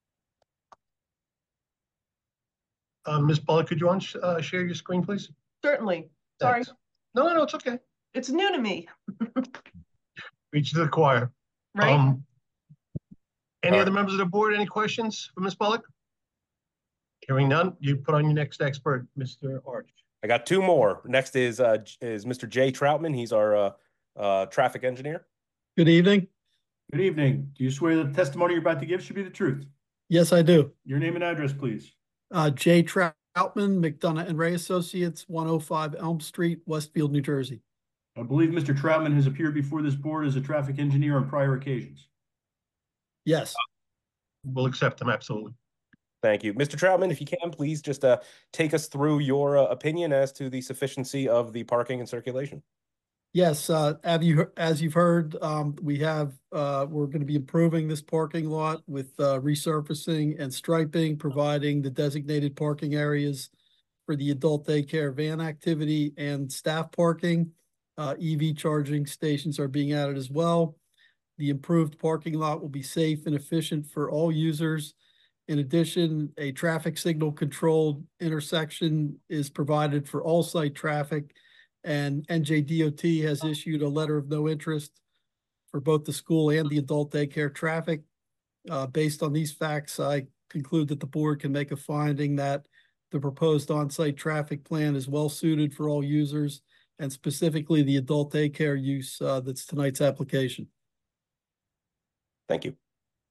Ms. Bullock, could you share your screen, please? Certainly. Sorry. Thanks. No, it's okay. It's new to me. Reach to the choir. Right. Any other members of the board? Any questions for Ms. Bullock? Hearing none, you put on your next expert, Mr. Arch. I got two more. Next is Mr. Jay Troutman. He's our traffic engineer. Good evening. Good evening. Do you swear that the testimony you're about to give should be the truth? Yes, I do. Your name and address, please. Jay Troutman, McDonough and Ray Associates, 105 Elm Street, Westfield, New Jersey. I believe Mr. Troutman has appeared before this board as a traffic engineer on prior occasions. Yes. We'll accept them, absolutely. Thank you. Mr. Troutman, if you can, please just take us through your opinion as to the sufficiency of the parking and circulation. Yes, as you've heard, we're going to be improving this parking lot with resurfacing and striping, providing the designated parking areas for the adult daycare van activity and staff parking. EV charging stations are being added as well. The improved parking lot will be safe and efficient for all users. In addition, a traffic signal controlled intersection is provided for all site traffic, and NJDOT has issued a letter of no interest for both the school and the adult daycare traffic. Based on these facts, I conclude that the board can make a finding that the proposed on-site traffic plan is well suited for all users, and specifically the adult daycare use that's tonight's application. Thank you.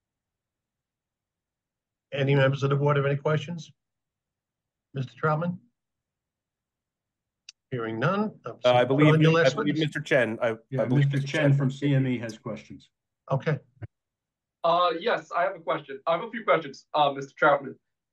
Any members of the board have any questions? Mr. Troutman? Hearing none. I believe Mr. Chen. I believe Mr. Chen from CME has questions. Okay. Yes, I have a question. I have a few questions, Mr. Troutman.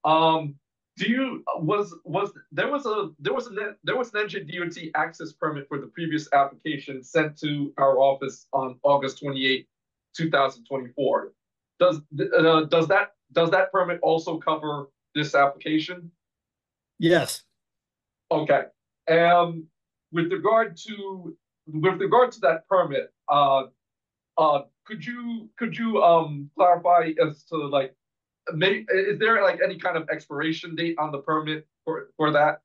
There was an NJDOT access permit for the previous application sent to our office on August 28, 2024. Does that permit also cover this application? Yes. Okay. With regard to that permit, could you clarify as to is there any kind of expiration date on the permit for that?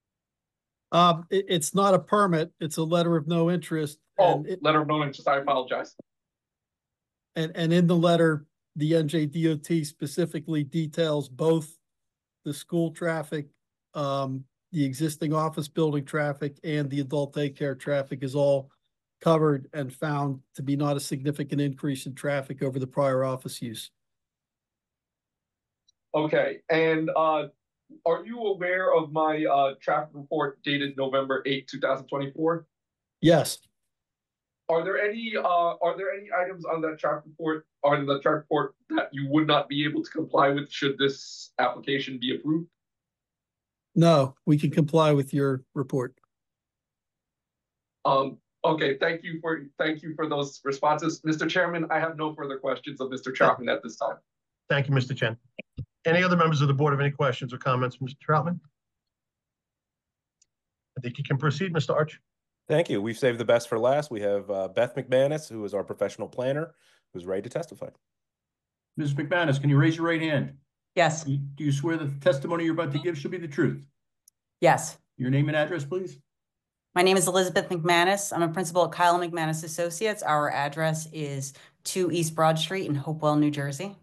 It's not a permit. It's a letter of no interest. Letter of no interest. I apologize. And in the letter, the NJDOT specifically details both the school traffic, the existing office building traffic, and the adult daycare traffic is all covered and found to be not a significant increase in traffic over the prior office use. Okay, and are you aware of my traffic report dated November 8, 2024? Yes. Are there any items on that traffic report that you would not be able to comply with should this application be approved? No, we can comply with your report. Okay, thank you for those responses. Mr. Chairman, I have no further questions of Mr. Troutman at this time. Thank you, Mr. Chen. Any other members of the board have any questions or comments for Mr. Troutman? I think you can proceed, Mr. Arch. Thank you. We've saved the best for last. We have Beth McManus, who is our professional planner, who's ready to testify. Ms. McManus, can you raise your right hand? Yes. Do you swear that the testimony you're about to give should be the truth? Yes. Your name and address, please. My name is Elizabeth McManus. I'm a principal at Kyle McManus Associates. Our address is 2 East Broad Street in Hopewell, New Jersey.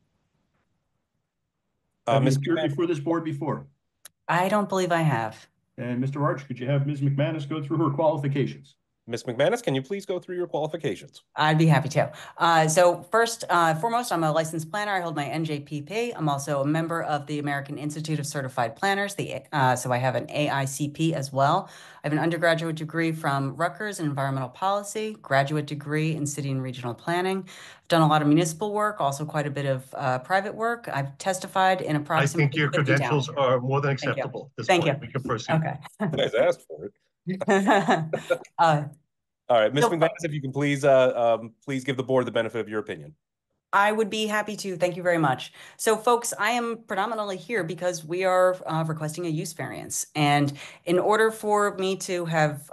Have you appeared before this board before? I don't believe I have. And Mr. Arch, could you have Ms. McManus go through her qualifications? Ms. McManus, can you please go through your qualifications? I'd be happy to. So first, foremost, I'm a licensed planner. I hold my NJPP. I'm also a member of the American Institute of Certified Planners. So I have an AICP as well. I have an undergraduate degree from Rutgers in environmental policy, graduate degree in city and regional planning. I've done a lot of municipal work, also quite a bit of private work. I've testified in approximately I think your 50 credentials towns. are more than acceptable. At this Thank point. you. We can proceed. Okay. You guys asked for it. All right, Ms. McManus, if you can please give the board the benefit of your opinion. I would be happy to. Thank you very much. So folks, I am predominantly here because we are requesting a use variance. And in order for me to have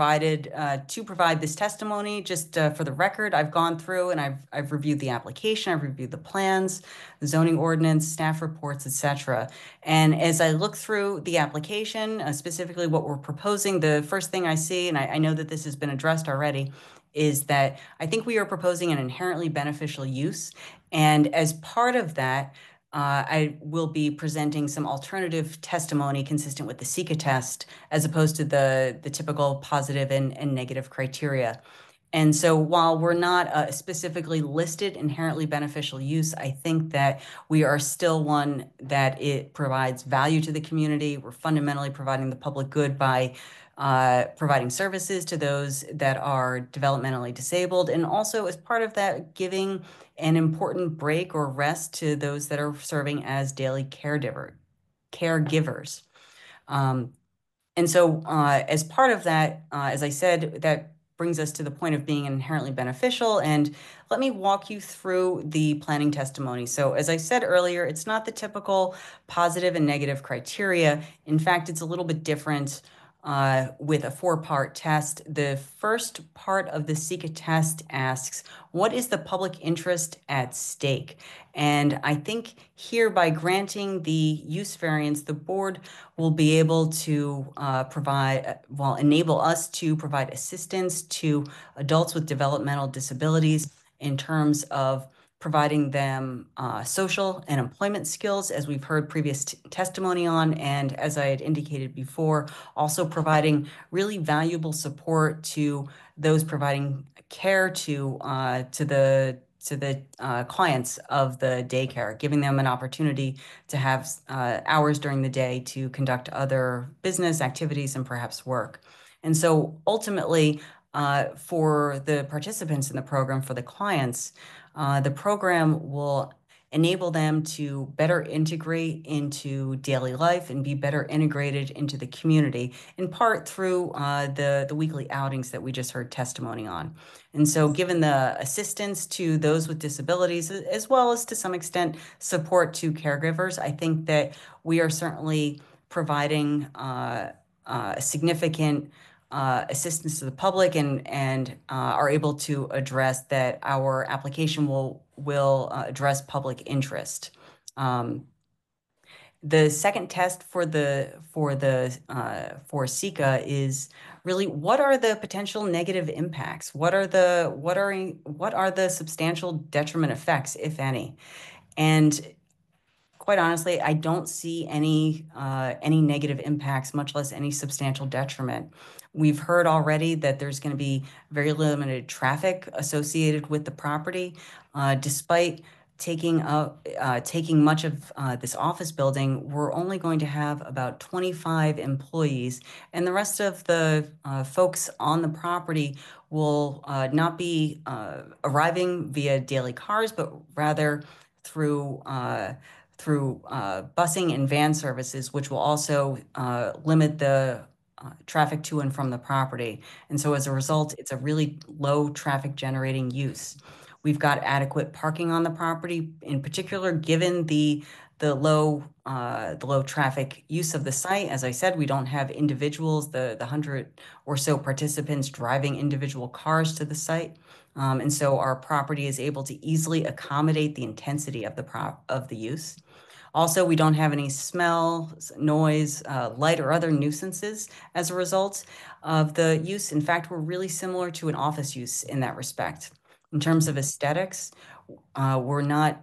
provide this testimony, just for the record, I've gone through and I've reviewed the application, I've reviewed the plans, the zoning ordinance, staff reports, etc. And as I look through the application, specifically what we're proposing, the first thing I see, and I know that this has been addressed already, is that I think we are proposing an inherently beneficial use. And as part of that, I will be presenting some alternative testimony consistent with the SICA test, as opposed to the typical positive and negative criteria. And so while we're not specifically listed inherently beneficial use, I think that we are still one that it provides value to the community. We're fundamentally providing the public good by providing services to those that are developmentally disabled, and also as part of that, giving an important break or rest to those that are serving as daily caregivers. And so as part of that, as I said, that brings us to the point of being inherently beneficial. And let me walk you through the planning testimony. So as I said earlier, it's not the typical positive and negative criteria. In fact, it's a little bit different with a 4-part test. The first part of the SICA test asks, what is the public interest at stake? And I think here, by granting the use variance, the board will be able to enable us to provide assistance to adults with developmental disabilities in terms of providing them social and employment skills, as we've heard previous testimony on, and as I had indicated before, also providing really valuable support to those providing care to the clients of the daycare, giving them an opportunity to have hours during the day to conduct other business activities and perhaps work. And so ultimately, for the participants in the program, for the clients, the program will enable them to better integrate into daily life and be better integrated into the community, in part through the weekly outings that we just heard testimony on. And so given the assistance to those with disabilities, as well as to some extent support to caregivers, I think that we are certainly providing a significant assistance to the public and are able to address that our application will address public interest. The second test for SICA is really, what are the potential negative impacts? What are the substantial detriment effects, if any? And quite honestly, I don't see any negative impacts, much less any substantial detriment. We've heard already that there's going to be very limited traffic associated with the property, despite taking much of this office building, we're only going to have about 25 employees, and the rest of the folks on the property will not be arriving via daily cars, but rather through busing and van services, which will also limit the traffic to and from the property. And so as a result, it's a really low traffic generating use. We've got adequate parking on the property, in particular, given the low traffic use of the site. As I said, we don't have individuals, the 100 or so participants driving individual cars to the site. And so our property is able to easily accommodate the intensity of the use. Also, we don't have any smell, noise, light, or other nuisances as a result of the use. In fact, we're really similar to an office use in that respect. In terms of aesthetics, we're not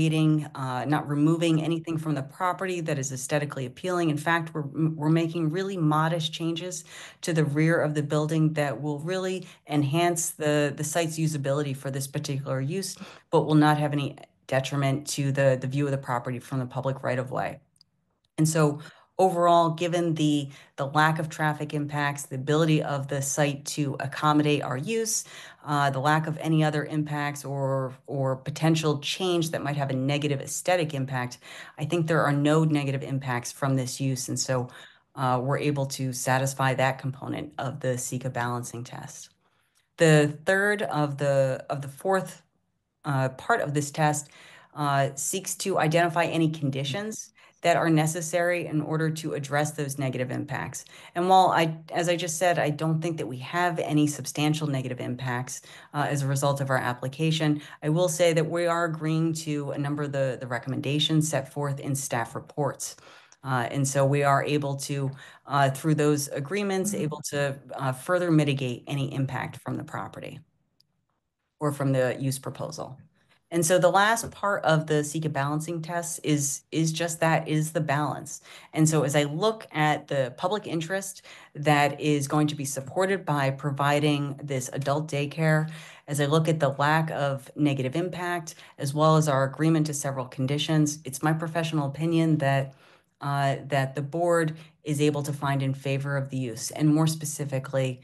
removing anything from the property that is aesthetically appealing. In fact, we're making really modest changes to the rear of the building that will really enhance the site's usability for this particular use, but will not have any detriment to the view of the property from the public right-of-way. And so overall, given the lack of traffic impacts, the ability of the site to accommodate our use, the lack of any other impacts or potential change that might have a negative aesthetic impact, I think there are no negative impacts from this use. And so we're able to satisfy that component of the SECA balancing test. The third of the fourth part of this test seeks to identify any conditions that are necessary in order to address those negative impacts. And while as I just said, I don't think that we have any substantial negative impacts as a result of our application, I will say that we are agreeing to a number of the recommendations set forth in staff reports. And so we are able to, through those agreements, able to further mitigate any impact from the property or from the use proposal. And so the last part of the SECA balancing test is just that, is the balance. And so as I look at the public interest that is going to be supported by providing this adult daycare, as I look at the lack of negative impact, as well as our agreement to several conditions, it's my professional opinion that the board is able to find in favor of the use, and more specifically,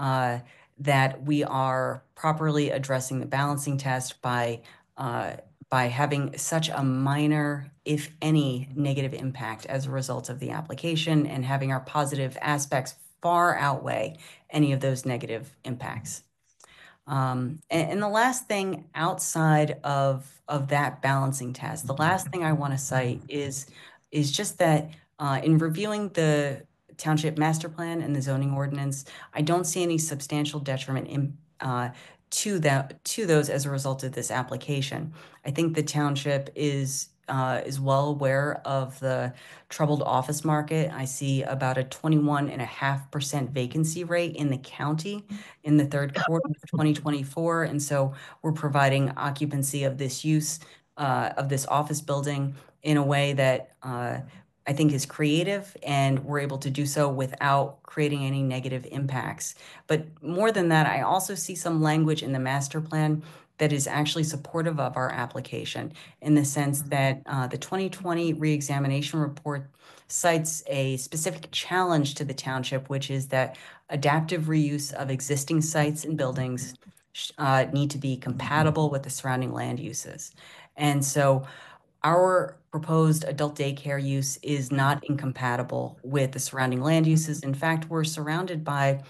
that we are properly addressing the balancing test by having such a minor, if any, negative impact as a result of the application, and having our positive aspects far outweigh any of those negative impacts. And the last thing outside of that balancing test, the last thing I want to cite is just that in reviewing the township master plan and the zoning ordinance, I don't see any substantial detriment to those as a result of this application. I think the township is well aware of the troubled office market. I see about a 21.5% vacancy rate in the county in the third quarter of 2024. And so we're providing occupancy of this use of this office building in a way that I think is creative, and we're able to do so without creating any negative impacts. But more than that, I also see some language in the master plan that is actually supportive of our application, in the sense that the 2020 reexamination report cites a specific challenge to the township, which is that adaptive reuse of existing sites and buildings need to be compatible with the surrounding land uses. And so our proposed adult daycare use is not incompatible with the surrounding land uses. In fact, we're surrounded by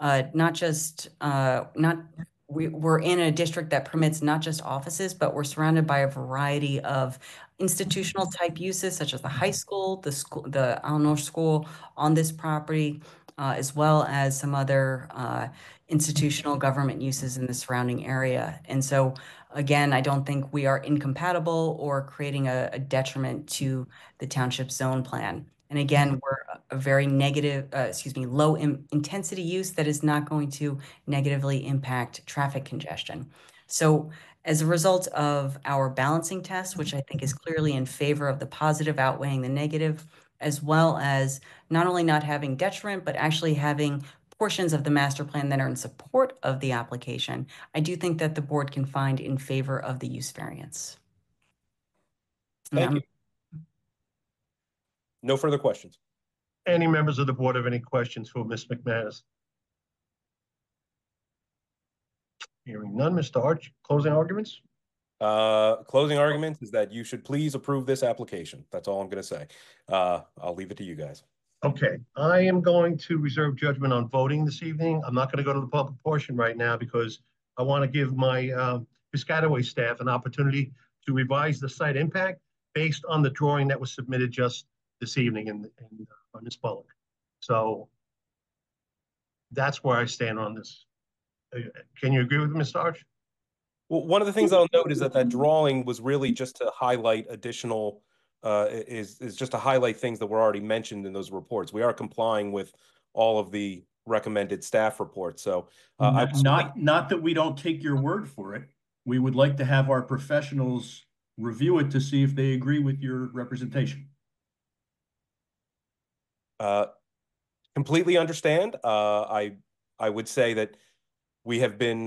we're in a district that permits not just offices, but we're surrounded by a variety of institutional type uses, such as the high school, the Al-Noor School on this property, as well as some other institutional government uses in the surrounding area. And so, again, I don't think we are incompatible or creating a detriment to the township zone plan. And again, we're a very low intensity use that is not going to negatively impact traffic congestion. So as a result of our balancing test, which I think is clearly in favor of the positive outweighing the negative, as well as not only not having detriment, but actually having portions of the master plan that are in support of the application, I do think that the board can find in favor of the use variance. Thank you. No further questions. Any members of the board have any questions for Ms. McManus? Hearing none, Mr. Arch, closing arguments? Closing argument is that you should please approve this application. That's all I'm going to say. I'll leave it to you guys. Okay, I am going to reserve judgment on voting this evening. I'm not going to go to the public portion right now because I want to give my Piscataway staff an opportunity to revise the site impact based on the drawing that was submitted just this evening in Ms. Bullock. So that's where I stand on this. Can you agree with me, Mr. Arch? Well, one of the things I'll note is that drawing was really just to highlight additional, is just to highlight things that were already mentioned in those reports. We are complying with all of the recommended staff reports. So not that we don't take your word for it. We would like to have our professionals review it to see if they agree with your representation. Completely understand. I would say that we have been,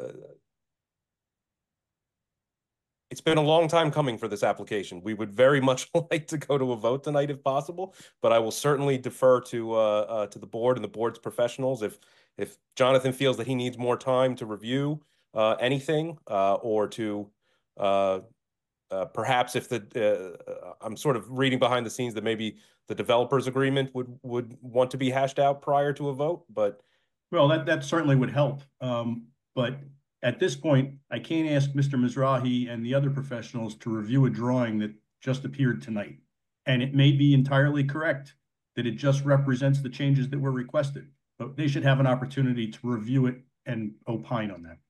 it's been a long time coming for this application. We would very much like to go to a vote tonight if possible, but I will certainly defer to the board and the board's professionals. If Jonathan feels that he needs more time to review anything or to perhaps if I'm sort of reading behind the scenes that maybe the developers agreement would want to be hashed out prior to a vote, but. Well, that certainly would help. But at this point, I can't ask Mr. Mizrahi and the other professionals to review a drawing that just appeared tonight. And it may be entirely correct that it just represents the changes that were requested, but they should have an opportunity to review it and opine on that.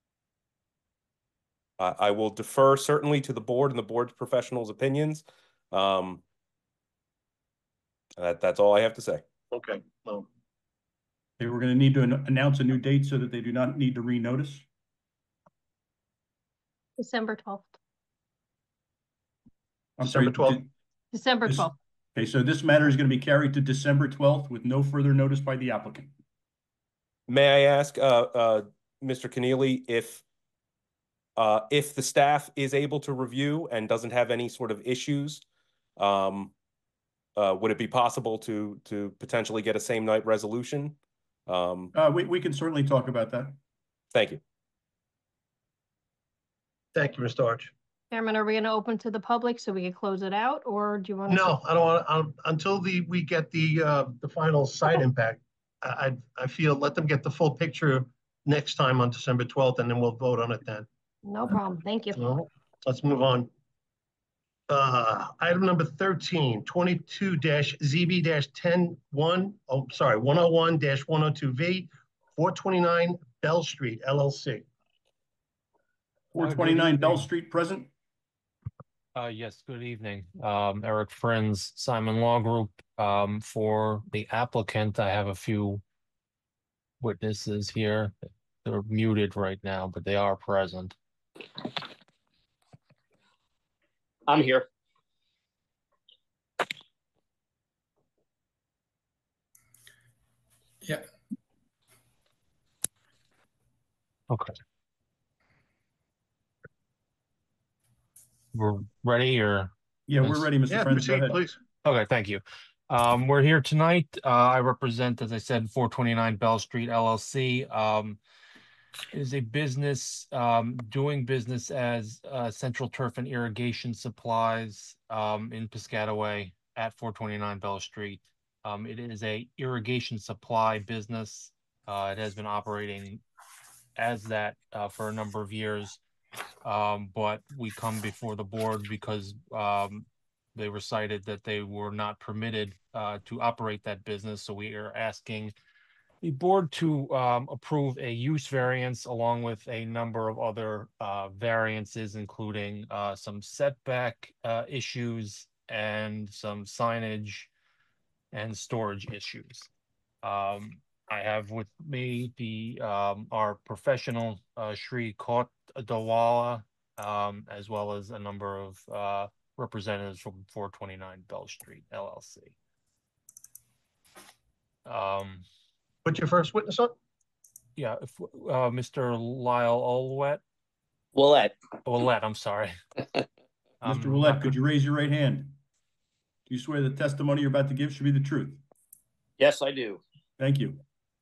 I will defer certainly to the board and the board's professionals' opinions. That's all I have to say. Okay. Well. Okay, we're going to need to announce a new date so that they do not need to renotice. December 12th. I'm sorry, December 12th. December 12th. Okay, so this matter is going to be carried to December 12th with no further notice by the applicant. May I ask, Mr. Keneally, if the staff is able to review and doesn't have any sort of issues, would it be possible to potentially get a same night resolution? We can certainly talk about that. Thank you. Thank you, Mr. Arch. Chairman, are we going to open to the public so we can close it out, or do you want to? No, I don't want to, until we get the final site impact. I feel let them get the full picture next time on December 12th, and then we'll vote on it then. No problem. Thank you. All right, let's move on. Item number 13, 22-ZB-101, 101-102V, 429 Bell Street, LLC. 429 Bell Street, present. Yes, good evening. Eric Friends, Simon Law Group. For the applicant, I have a few witnesses here. They're muted right now, but they are present. I'm here. Yeah. Okay. We're ready, or? Yeah, we're ready, Mr. Friends. Go ahead. Please. Okay, thank you. We're here tonight. I represent, as I said, 429 Bell Street, LLC. It is a business doing business as Central Turf and Irrigation Supplies in Piscataway at 429 Bell Street. It is a irrigation supply business. It has been operating as that for a number of years, but we come before the board because they recited that they were not permitted to operate that business. So we are asking the board to approve a use variance along with a number of other variances, including some setback issues and some signage and storage issues. I have with me the our professional Shri Kaut Dawala, as well as a number of representatives from 429 Bell Street, LLC. Put your first witness on? Yeah, Mr. Lyle Ouellette. Ouellette. Ouellette, I'm sorry. Mr. I'm Willett, not could you raise your right hand? Do you swear the testimony you're about to give should be the truth? Yes, I do. Thank you.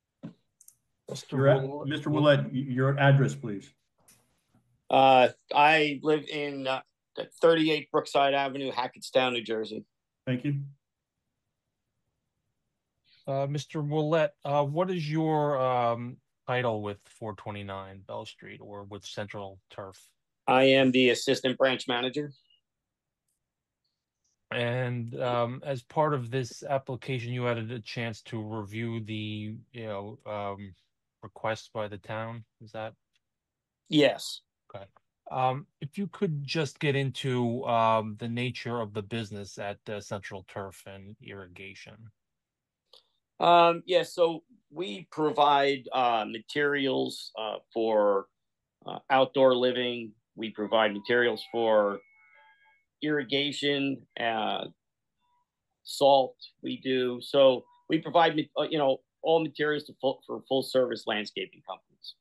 Mr. Mr. Willett, your address, please. I live in 38 Brookside Avenue, Hackettstown, New Jersey. Thank you. Mr. Willett, what is your title with 429 Bell Street or with Central Turf? I am the assistant branch manager. And as part of this application, you had a chance to review the, request by the town. Is that? Yes. Okay. If you could just get into the nature of the business at Central Turf and Irrigation. Yeah, so we provide materials for outdoor living. We provide materials for irrigation, salt. We do. So we provide, all materials for full service landscaping companies.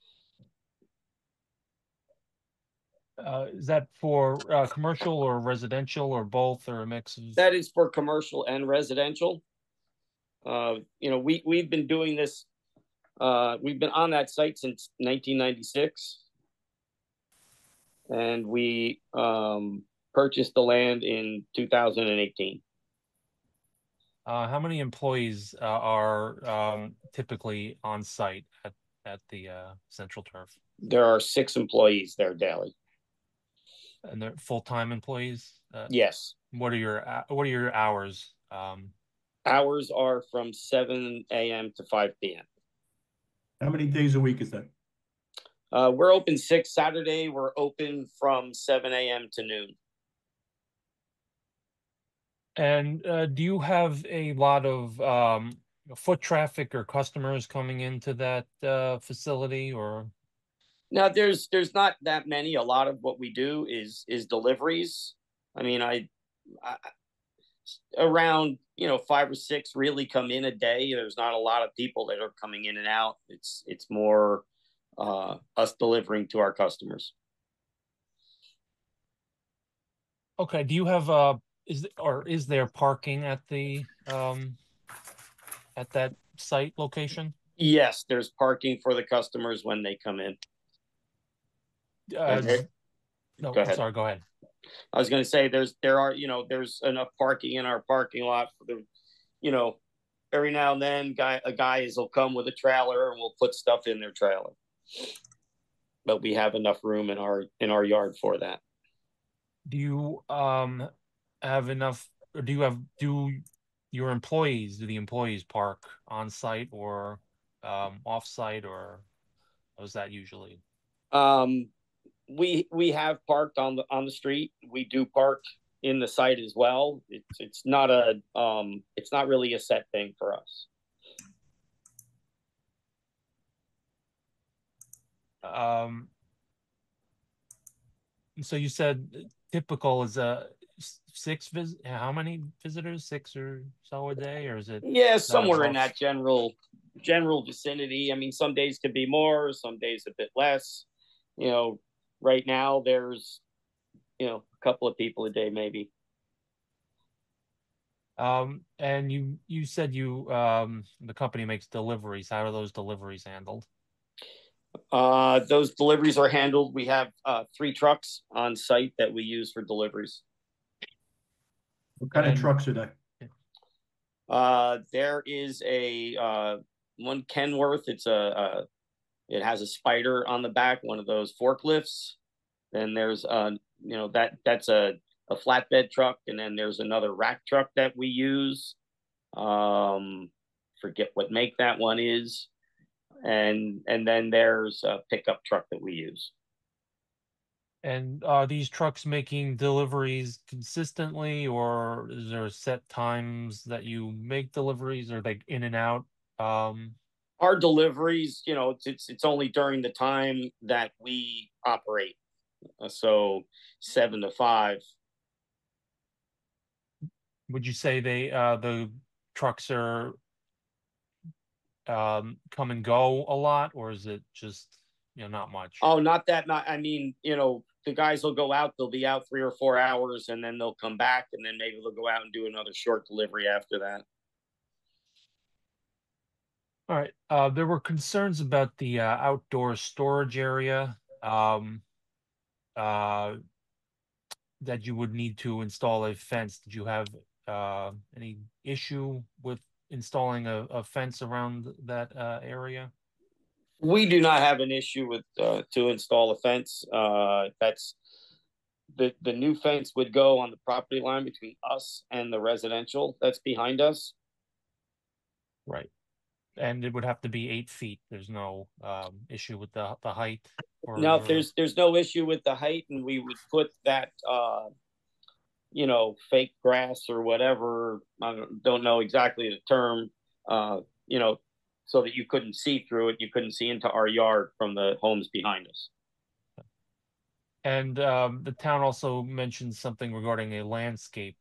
Is that for commercial or residential or both or a mix of? That is for commercial and residential. We've been doing this. We've been on that site since 1996, and we purchased the land in 2018. How many employees are typically on site at the Central Turf? There are 6 employees there daily. And they're full-time employees? Yes. What are your hours? Hours are from 7 a.m. to 5 p.m. How many days a week is that? We're open 6 Saturday. We're open from 7 a.m. to noon. And do you have a lot of foot traffic or customers coming into that facility or? Now there's not that many. A lot of what we do is deliveries. I mean, I around 5 or 6 really come in a day. There's not a lot of people that are coming in and out. It's more us delivering to our customers. Okay. Do you have is there parking at the at that site location? Yes, there's parking for the customers when they come in. No, go ahead. Sorry, go ahead. I was going to say there's enough parking in our parking lot for the, every now and then guys will come with a trailer and we'll put stuff in their trailer. But we have enough room in our yard for that. Do you have enough, or do the employees park on site or off site, or how is that usually? We have parked on the street. We do park in the site as well. It's not really a set thing for us. So you said typical is 6 how many visitors? 6 or so a day, or is it? Yeah, somewhere in that general vicinity. I mean, some days could be more, some days a bit less. Right now there's a couple of people a day maybe. And you said the company makes deliveries. How are those deliveries handled? Those deliveries are handled. We have 3 trucks on site that we use for deliveries. What kind of trucks are they? There is a one Kenworth. It has a spider on the back, one of those forklifts. Then there's that's a flatbed truck, and then there's another rack truck that we use. Forget what make that one is. And then there's a pickup truck that we use. And are these trucks making deliveries consistently, or is there set times that you make deliveries, or like in and out? Our deliveries, it's only during the time that we operate. So 7 to 5. Would you say the trucks are come and go a lot, or is it just not much? Oh, not that. I mean, the guys will go out, they'll be out 3 or 4 hours, and then they'll come back, and then maybe they'll go out and do another short delivery after that. All right. There were concerns about the outdoor storage area that you would need to install a fence. Did you have any issue with installing a fence around that area? We do not have an issue with to install a fence. That's the new fence would go on the property line between us and the residential that's behind us. Right. And it would have to be 8 feet. There's no issue with the height. No, there's no issue with the height, and we would put that you know, fake grass or whatever. I don't know exactly the term. You know, so that you couldn't see through it. You couldn't see into our yard from the homes behind us. And the town also mentioned something regarding a landscape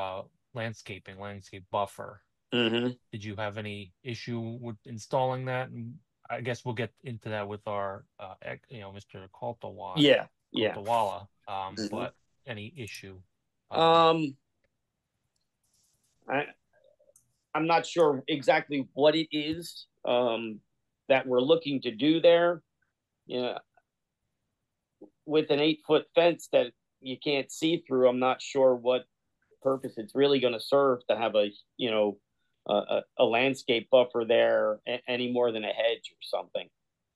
buffer. Mm-hmm. Did you have any issue with installing that? And I guess we'll get into that with our, Mr. Kaltawala. Yeah. Kaltawala. Mm-hmm. But any issue? I'm not sure exactly what it is that we're looking to do there. You know, with an 8-foot fence that you can't see through, I'm not sure what purpose it's really going to serve to have a landscape buffer there any more than a hedge or something.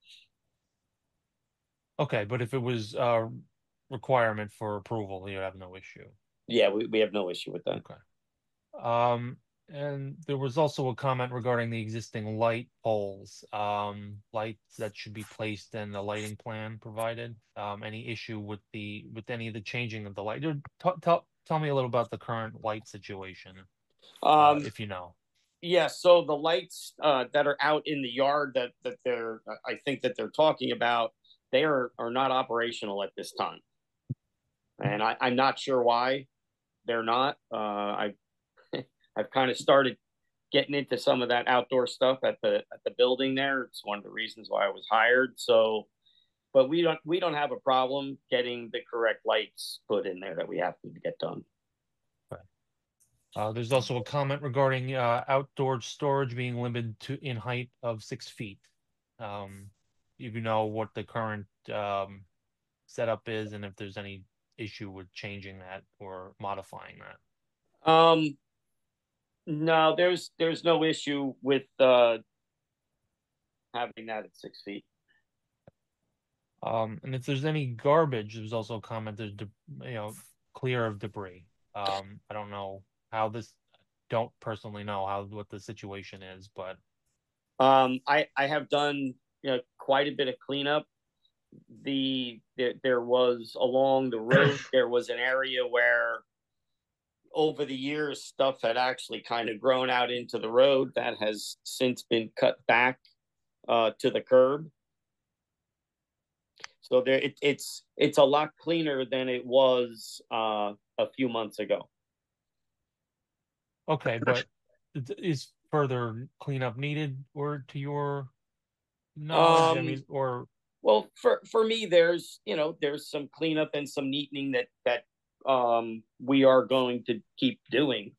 Okay, but if it was a requirement for approval, you have no issue. Yeah, we have no issue with that. Okay. And there was also a comment regarding the existing light poles, lights that should be placed in the lighting plan provided. Any issue with any of the changing of the light? Tell me a little about the current light situation, if you know. Yeah, so the lights that are out in the yard that I think that they're talking about, they are not operational at this time, and I'm not sure why they're not. I've kind of started getting into some of that outdoor stuff at the building there. It's one of the reasons why I was hired. So, but we don't have a problem getting the correct lights put in there that we have to get done. There's also a comment regarding outdoor storage being limited to in height of 6 feet. You know what the current setup is, and if there's any issue with changing that or modifying that. No, there's no issue with having that at 6 feet. And if there's any garbage, there's also a comment there's clear of debris. I don't know how don't personally know what the situation is, but I have done quite a bit of cleanup. There was along the road there was an area where over the years stuff had actually kind of grown out into the road that has since been cut back to the curb. So it's a lot cleaner than it was a few months ago. Okay, but is further cleanup needed, or to your knowledge? Well, for me, there's some cleanup and some neatening that we are going to keep doing.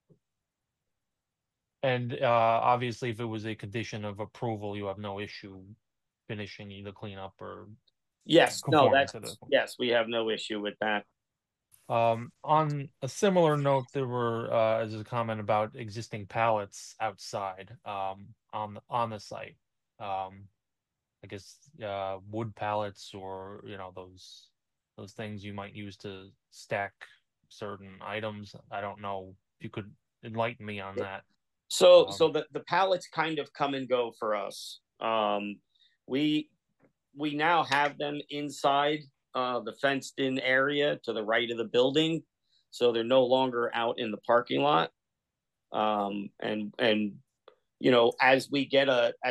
And obviously, if it was a condition of approval, you have no issue finishing the cleanup or yes, yes, we have no issue with that. On a similar note, there is a comment about existing pallets outside on the site. I guess wood pallets or those things you might use to stack certain items. I don't know if you could enlighten me on that. So the pallets kind of come and go for us. We now have them inside the fenced in area to the right of the building, so they're no longer out in the parking lot. And as we get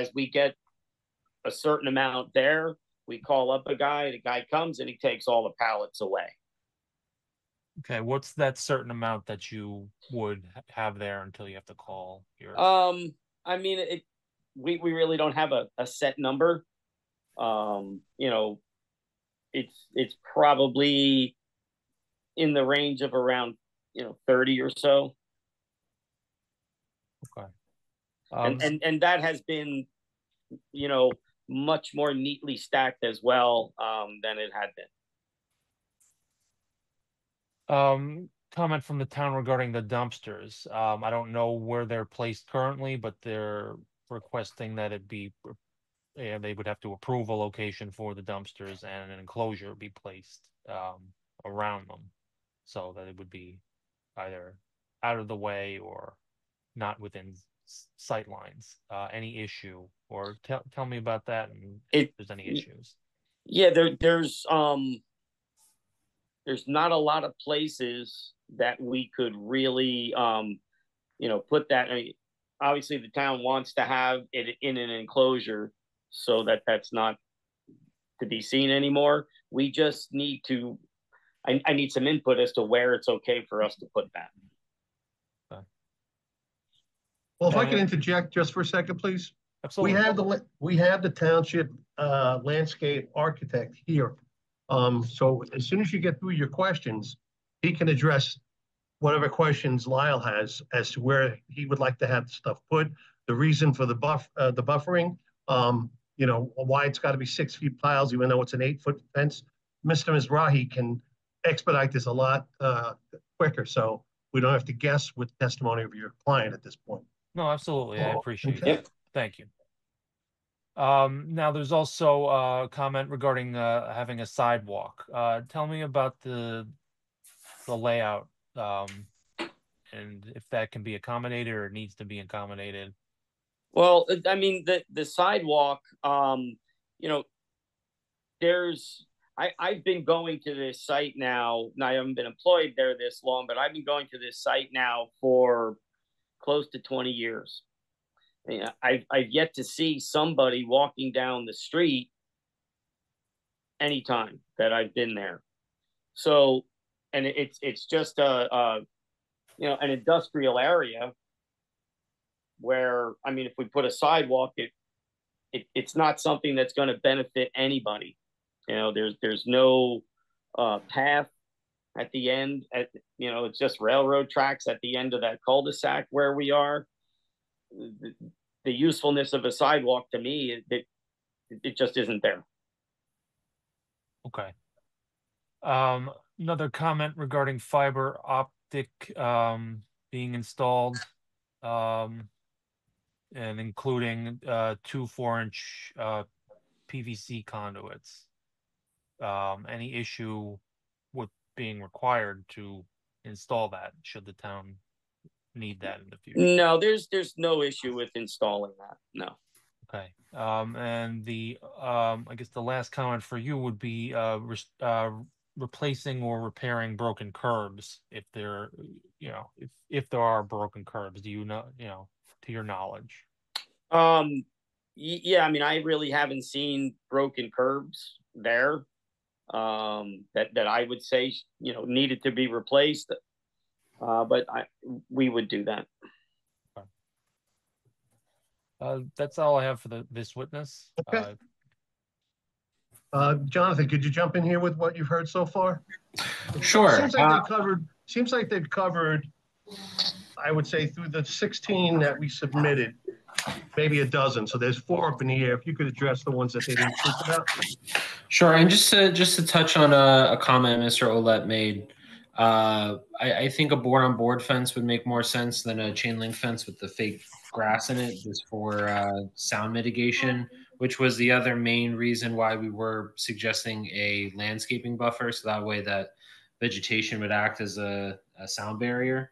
a certain amount there, we call up a guy, the guy comes and he takes all the pallets away. Okay, what's that certain amount that you would have there until you have to call your I mean, we really don't have a set number. it's probably in the range of around 30 or so. Okay. And that has been much more neatly stacked as well than it had been. Comment from the town regarding the dumpsters. I don't know where they're placed currently, but they're requesting that it be, they would have to approve a location for the dumpsters and an enclosure be placed around them, so that it would be either out of the way or not within sight lines. Any issue, or tell me about that, and if there's any issues. Yeah, there's not a lot of places that we could really put that. I mean, obviously the town wants to have it in an enclosure so that that's not to be seen anymore. We just need to, I need some input as to where it's okay for us to put that. Well, if I can interject just for a second, please. Absolutely. We have the township landscape architect here. So as soon as you get through your questions, he can address whatever questions Lyle has as to where he would like to have the stuff put, the reason for the buffering, why it's got to be 6 feet piles, even though it's an 8-foot fence. Mr. Mizrahi can expedite this a lot quicker, so we don't have to guess with testimony of your client at this point. No, absolutely. I appreciate that. Thank you. Now there's also a comment regarding having a sidewalk. Tell me about the layout, and if that can be accommodated or needs to be accommodated. Well, I mean, the sidewalk, I've been going to this site now. I haven't been employed there this long, but I've been going to this site now for close to 20 years. I've yet to see somebody walking down the street anytime that I've been there. So, and it's just an industrial area where, I mean, if we put a sidewalk, it's not something that's going to benefit anybody. There's no path at the end. It's just railroad tracks at the end of that cul-de-sac where we are. The usefulness of a sidewalk to me, it just isn't there. Okay. Another comment regarding fiber optic being installed, and including 2 4-inch PVC conduits. Any issue with being required to install that, should the town need that in the future? No, there's no issue with installing that. No. Okay. And the I guess the last comment for you would be replacing or repairing broken curbs, if there, if there are broken curbs. Do you know, to your knowledge? Yeah, I mean, I really haven't seen broken curbs there that I would say needed to be replaced. But we would do that. That's all I have for this witness. Okay. Jonathan, could you jump in here with what you've heard so far? Sure. Seems like they've covered, I would say, through the 16 that we submitted, maybe a dozen. So there's 4 up in the air. If you could address the ones that they didn't speak about. Sure. And just to touch on a comment Mr. Ouellette made, I think a board-on-board fence would make more sense than a chain link fence with the fake grass in it, just for sound mitigation, which was the other main reason why we were suggesting a landscaping buffer, so that way that vegetation would act as a sound barrier.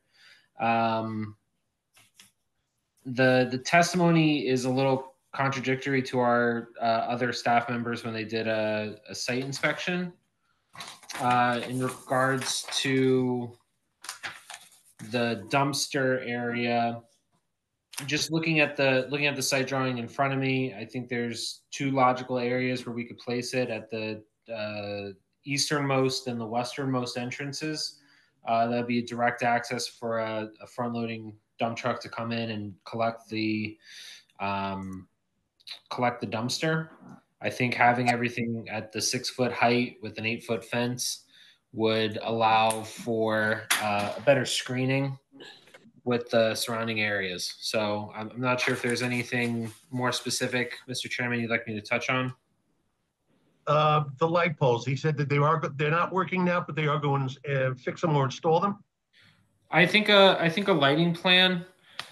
The testimony is a little contradictory to our other staff members when they did a site inspection. In regards to the dumpster area, just looking at the site drawing in front of me, I think there's 2 logical areas where we could place it, at the easternmost and the westernmost entrances. That'd be a direct access for a front-loading dump truck to come in and collect the dumpster. I think having everything at the 6-foot height with an 8-foot fence would allow for a better screening with the surrounding areas. So I'm not sure if there's anything more specific, Mr. Chairman, you'd like me to touch on? The light poles, he said that they're not working now, but they are going to fix them or install them. I think a lighting plan,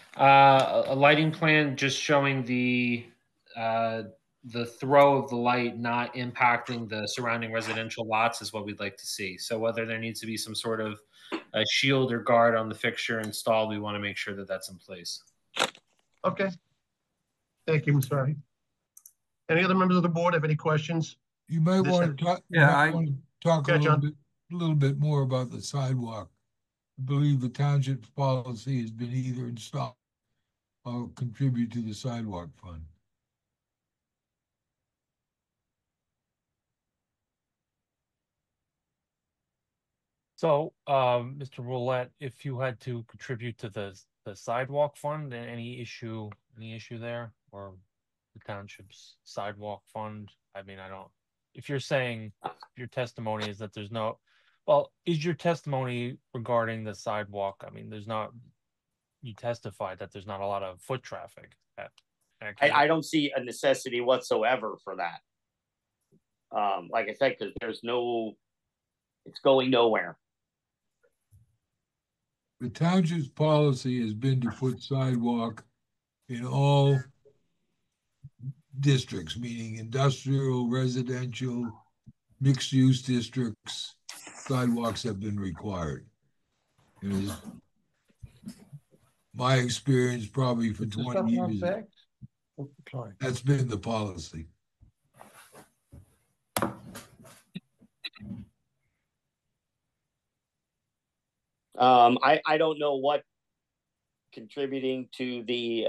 just showing the throw of the light not impacting the surrounding residential lots is what we'd like to see. So whether there needs to be some sort of a shield or guard on the fixture installed, we want to make sure that that's in place. Okay. Thank you, Mr. Hardy. Any other members of the board have any questions? You might want to talk. Yeah, a little bit more about the sidewalk. I believe the township's policy has been either install or contribute to the sidewalk fund. So, Mr. Roulette, if you had to contribute to the sidewalk fund, any issue there, or the township's sidewalk fund? I mean, if you're saying your testimony is that there's no, well, is your testimony regarding the sidewalk? I mean, you testified that there's not a lot of foot traffic. I don't see a necessity whatsoever for that. Like I said, because it's going nowhere. The township's policy has been to put sidewalk in all districts, meaning industrial, residential, mixed-use districts. Sidewalks have been required. It is my experience, probably for 20 years. That's been the policy. I don't know what contributing to the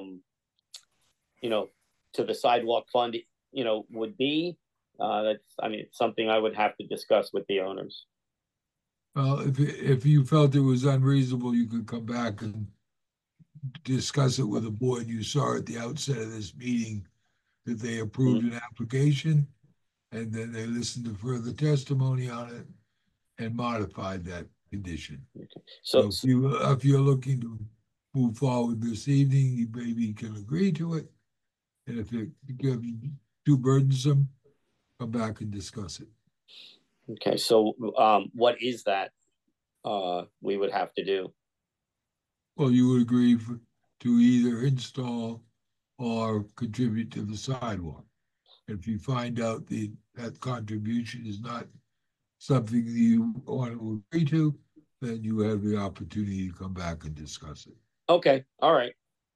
to the sidewalk fund would be. It's something I would have to discuss with the owners. Well, if you felt it was unreasonable, you could come back and discuss it with the board. You saw at the outset of this meeting that they approved an application, and then they listened to further testimony on it and modified that condition. So if you're looking to move forward this evening, you maybe can agree to it. And if it becomes too burdensome, come back and discuss it. Okay, so what is that we would have to do? Well, you would agree to either install or contribute to the sidewalk. If you find out that contribution is not something you want to agree to, then you have the opportunity to come back and discuss it. Okay, all right.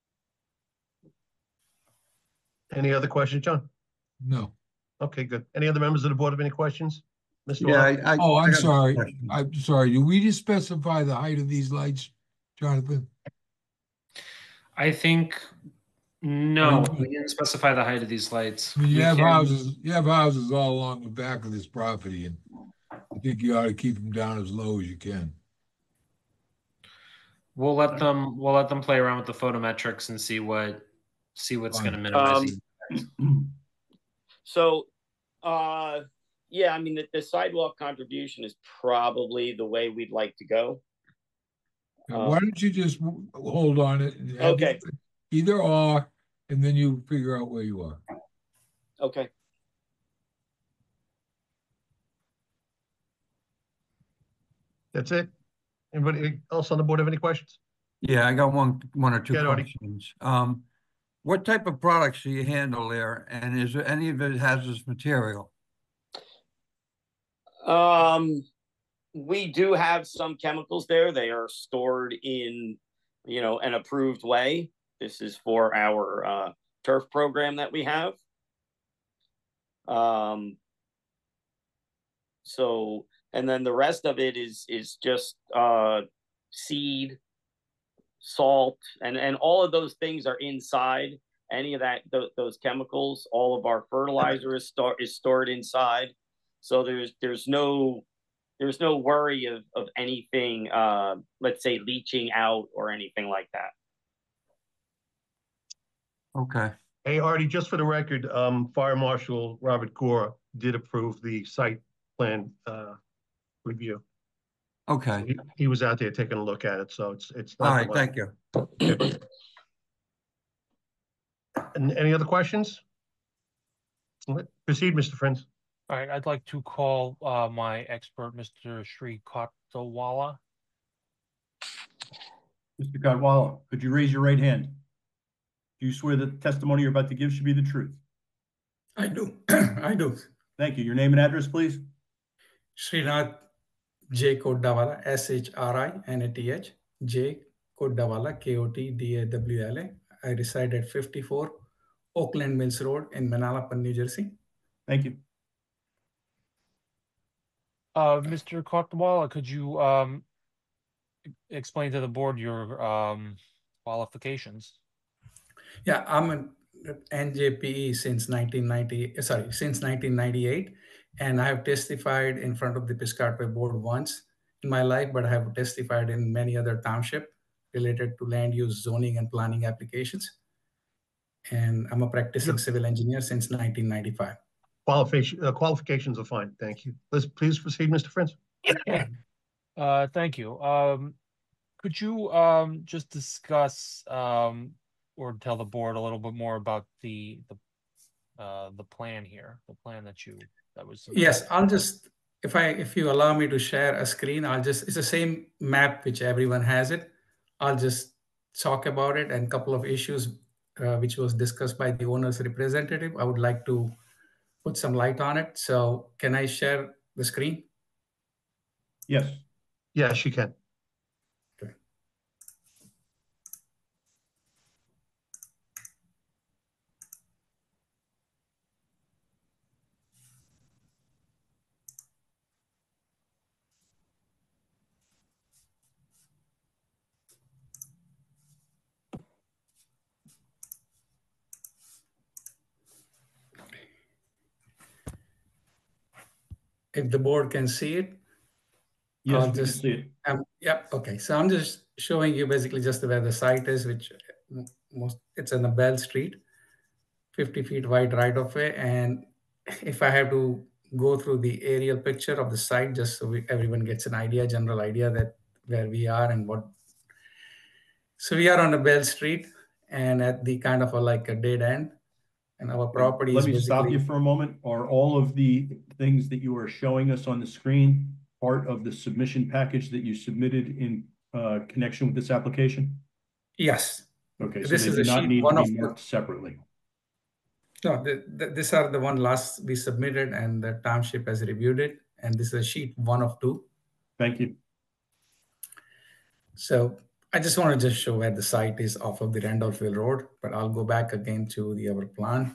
Any other questions, John? No. Okay, good. Any other members of the board have any questions? Mr. Yeah, Waller? I'm sorry. I'm sorry. Do we just specify the height of these lights, Jonathan? I think no, we didn't specify the height of these lights. I mean, you have houses all along the back of this property, and I think you ought to keep them down as low as you can. We'll let them play around with the photometrics and see what's going to minimize. So, yeah, I mean, the sidewalk contribution is probably the way we'd like to go. Why don't you just hold on it? And okay. Either or, and then you figure out where you are. Okay. That's it. Anybody else on the board have any questions? Yeah, I got one or two Go ahead, questions. What type of products do you handle there, and is there any of it hazardous material? We do have some chemicals there. They are stored in, an approved way. This is for our turf program that we have. So, and then the rest of it is just seed, salt, and all of those things are inside. Any of that, those chemicals, all of our fertilizer is stored inside. So there's no worry of anything, let's say, leaching out or anything like that. Okay. Hey, Artie, just for the record, Fire Marshal Robert Gore did approve the site plan review. Okay. He was out there taking a look at it, so it's All not. right, thank you. Okay. And any other questions? Proceed, Mr. Friends. All right, I'd like to call my expert, Mr. Sri Kotawala. Mr. Kotwala, could you raise your right hand? Do you swear that the testimony you're about to give should be the truth? I do. I do. Thank you. Your name and address, please. Srinath J. Kodawala, Shrinath J. Kodawala, Kotdawala. I reside at 54 Oakland Mills Road in Manalapan, New Jersey. Thank you. Mr. Kotawala, could you explain to the board your qualifications? Yeah, I'm an NJPE since 1998, and I have testified in front of the Piscataway board once in my life, but I have testified in many other township related to land use, zoning, and planning applications. And I'm a practicing civil engineer since 1995. Qualifications are fine. Thank you. Please proceed, Mr. Friends. Thank you. Could you just discuss or tell the board a little bit more about the plan here, the plan that was submitted? Yes, I'll just, if you allow me to share a screen, it's the same map which everyone has it. I'll just talk about it and a couple of issues which was discussed by the owner's representative. I would like to put some light on it. So can I share the screen? Yes. Yes, you can. Okay. If the board can see it. Yes, I'll we just can see it. Yeah, okay. So I'm just showing you basically just where the site is, which it's in the Bell Street, 50 feet wide right of way. And if I have to go through the aerial picture of the site, just so everyone gets an idea, general idea that where we are and what. So we are on the Bell Street and at the kind of like a dead end. And our property Let is me stop basically. you for a moment. Are all of the things that you are showing us on the screen part of the submission package that you submitted in connection with this application? Yes. Okay, so This they is do a not sheet, need to one be of marked separately. No, these are the one last we submitted and the township has reviewed it. And this is a sheet 1 of 2. Thank you. So I just want to just show where the site is off of the Randolphville Road, but I'll go back again to the other plan.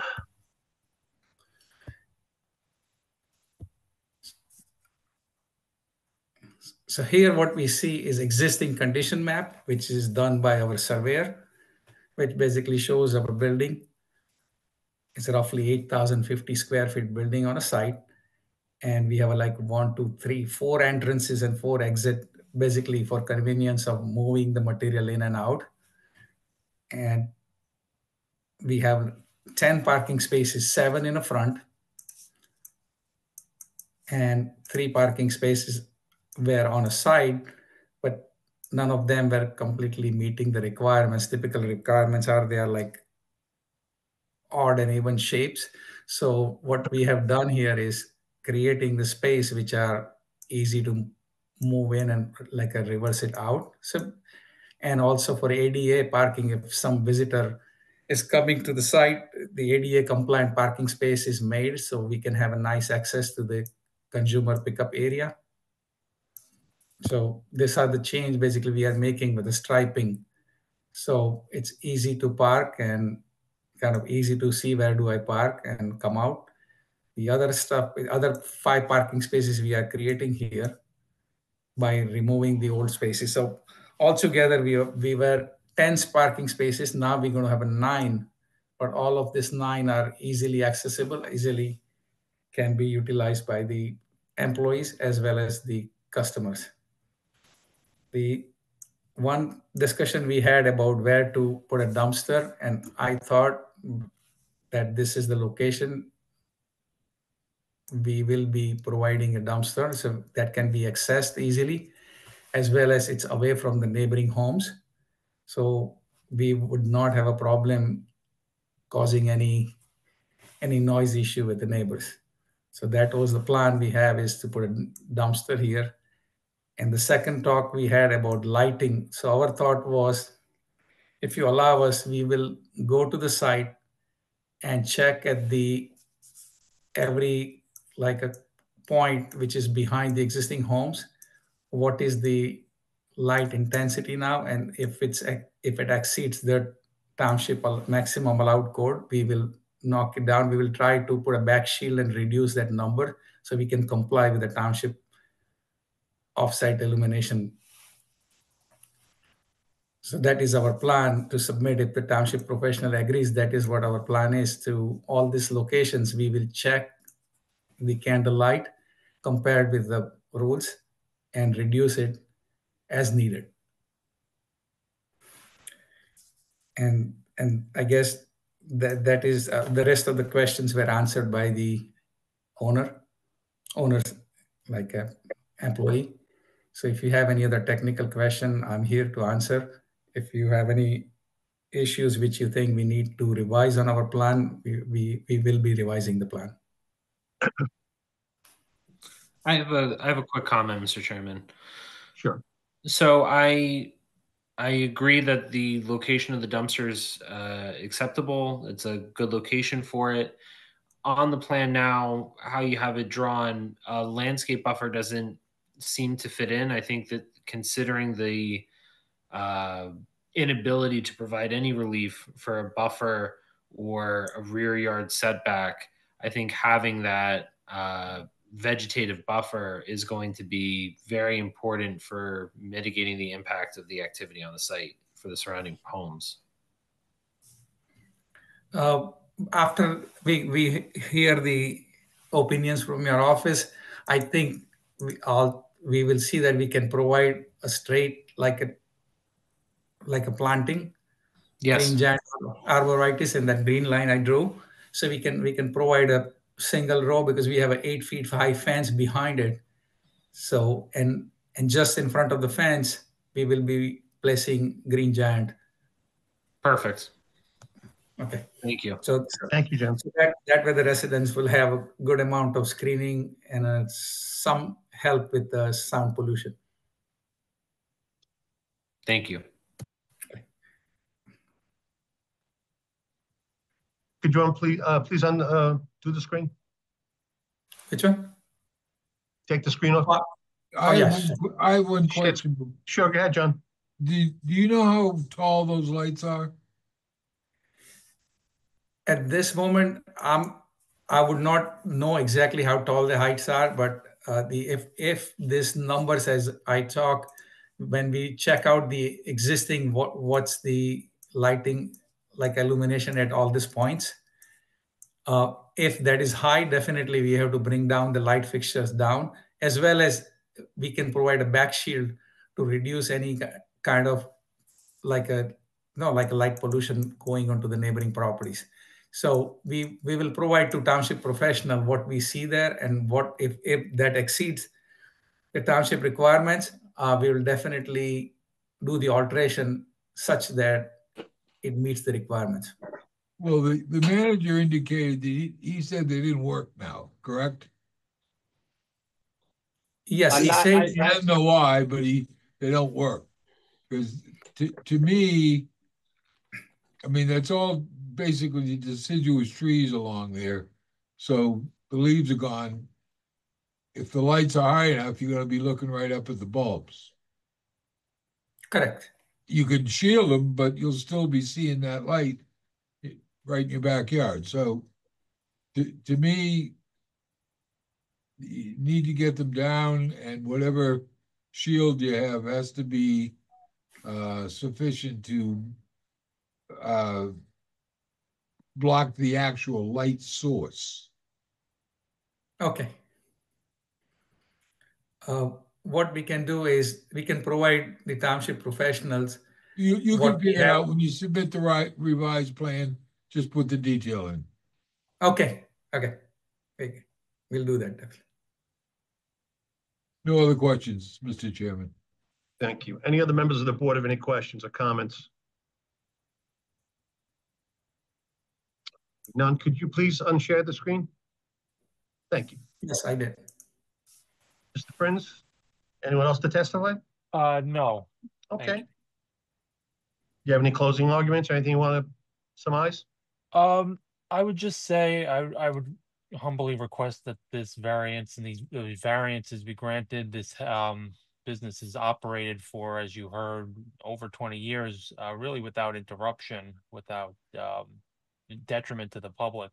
So here what we see is existing condition map, which is done by our surveyor, which basically shows our building. It's roughly 8,050 square feet building on a site. And we have like 4 entrances and 4 exit, basically for convenience of moving the material in and out. And we have 10 parking spaces, 7 in the front, and 3 parking spaces were on a side, but none of them were completely meeting the requirements. Typical requirements are they are like odd and even shapes. So what we have done here is creating the space which are easy to move in and like a reverse it out. So, and also for ADA parking, if some visitor is coming to the site, the ADA compliant parking space is made so we can have a nice access to the consumer pickup area. So these are the change basically we are making with the striping. So it's easy to park and kind of easy to see where do I park and come out. The other stuff, other 5 parking spaces we are creating here by removing the old spaces. So altogether we were 10 parking spaces. Now we're going to have a 9, but all of this 9 are easily accessible, easily can be utilized by the employees as well as the customers. The one discussion we had about where to put a dumpster, and I thought that this is the location, we will be providing a dumpster so that can be accessed easily, as well as it's away from the neighboring homes. So we would not have a problem causing any noise issue with the neighbors. So that was the plan we have, is to put a dumpster here. And the second talk we had about lighting. So our thought was, if you allow us, we will go to the site and check at every like a point which is behind the existing homes, what is the light intensity now, and if it exceeds the township maximum allowed code, we will knock it down. We will try to put a back shield and reduce that number so we can comply with the township off-site illumination. So that is our plan to submit. If the township professional agrees, that is what our plan is. To all these locations, we will check the candlelight compared with the rules and reduce it as needed. And I guess that is the rest of the questions were answered by the owners like a employee. So if you have any other technical question, I'm here to answer. If you have any issues which you think we need to revise on our plan, we will be revising the plan. I have a quick comment, Mr. Chairman. Sure. So I agree that the location of the dumpster is acceptable. It's a good location for it. On the plan now, how you have it drawn, a landscape buffer doesn't seem to fit in. I think that considering the inability to provide any relief for a buffer or a rear yard setback, I think having that vegetative buffer is going to be very important for mitigating the impact of the activity on the site for the surrounding homes. After we hear the opinions from your office, I think we will see that we can provide a straight like a planting. Yes. Green giant arborvitae in that green line I drew. So we can provide a single row because we have an 8 feet high fence behind it. So and just in front of the fence, we will be placing green giant. Perfect. Okay. Thank you. So thank you, Jim. So that way the residents will have a good amount of screening and some help with the sound pollution. Thank you. Could you please do the screen? Which one? Take the screen off. I have one question. Sure, go ahead, John. Do you know how tall those lights are? At this moment, I would not know exactly how tall the heights are, but if this numbers as I talk, when we check out the existing what's the lighting like illumination at all these points, if that is high, definitely we have to bring down the light fixtures down, as well as we can provide a back shield to reduce any kind of like a light pollution going onto the neighboring properties. So we will provide to township professional what we see there, and what if that exceeds the township requirements, we will definitely do the alteration such that it meets the requirements. Well, the manager indicated that he said they didn't work now, correct? Yes, he said. I don't know why, but they don't work. Because to me, I mean, that's all basically deciduous trees along there. So the leaves are gone. If the lights are high enough, you're going to be looking right up at the bulbs. Correct. You can shield them, but you'll still be seeing that light right in your backyard. So to me, you need to get them down, and whatever shield you have has to be sufficient to block the actual light source. Okay. What we can do is we can provide the township professionals. You can figure out when you submit the revised plan. just put the detail in. Okay, okay. We'll do that definitely. No other questions, Mr. Chairman. Thank you. Any other members of the board have any questions or comments? None. Could you please unshare the screen? Thank you. Yes, I did. Mr. Prince, anyone else to testify? No. Thank Okay. Do you have any closing arguments or anything you want to surmise? I would just say I would humbly request that this variance and these variances be granted. This business is operated for, as you heard, over 20 years, really without interruption, without detriment to the public.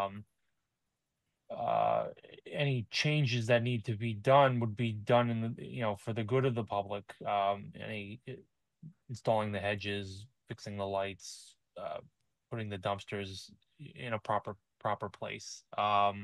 Any changes that need to be done would be done in the, for the good of the public. Any installing the hedges, fixing the lights, putting the dumpsters in a proper place. But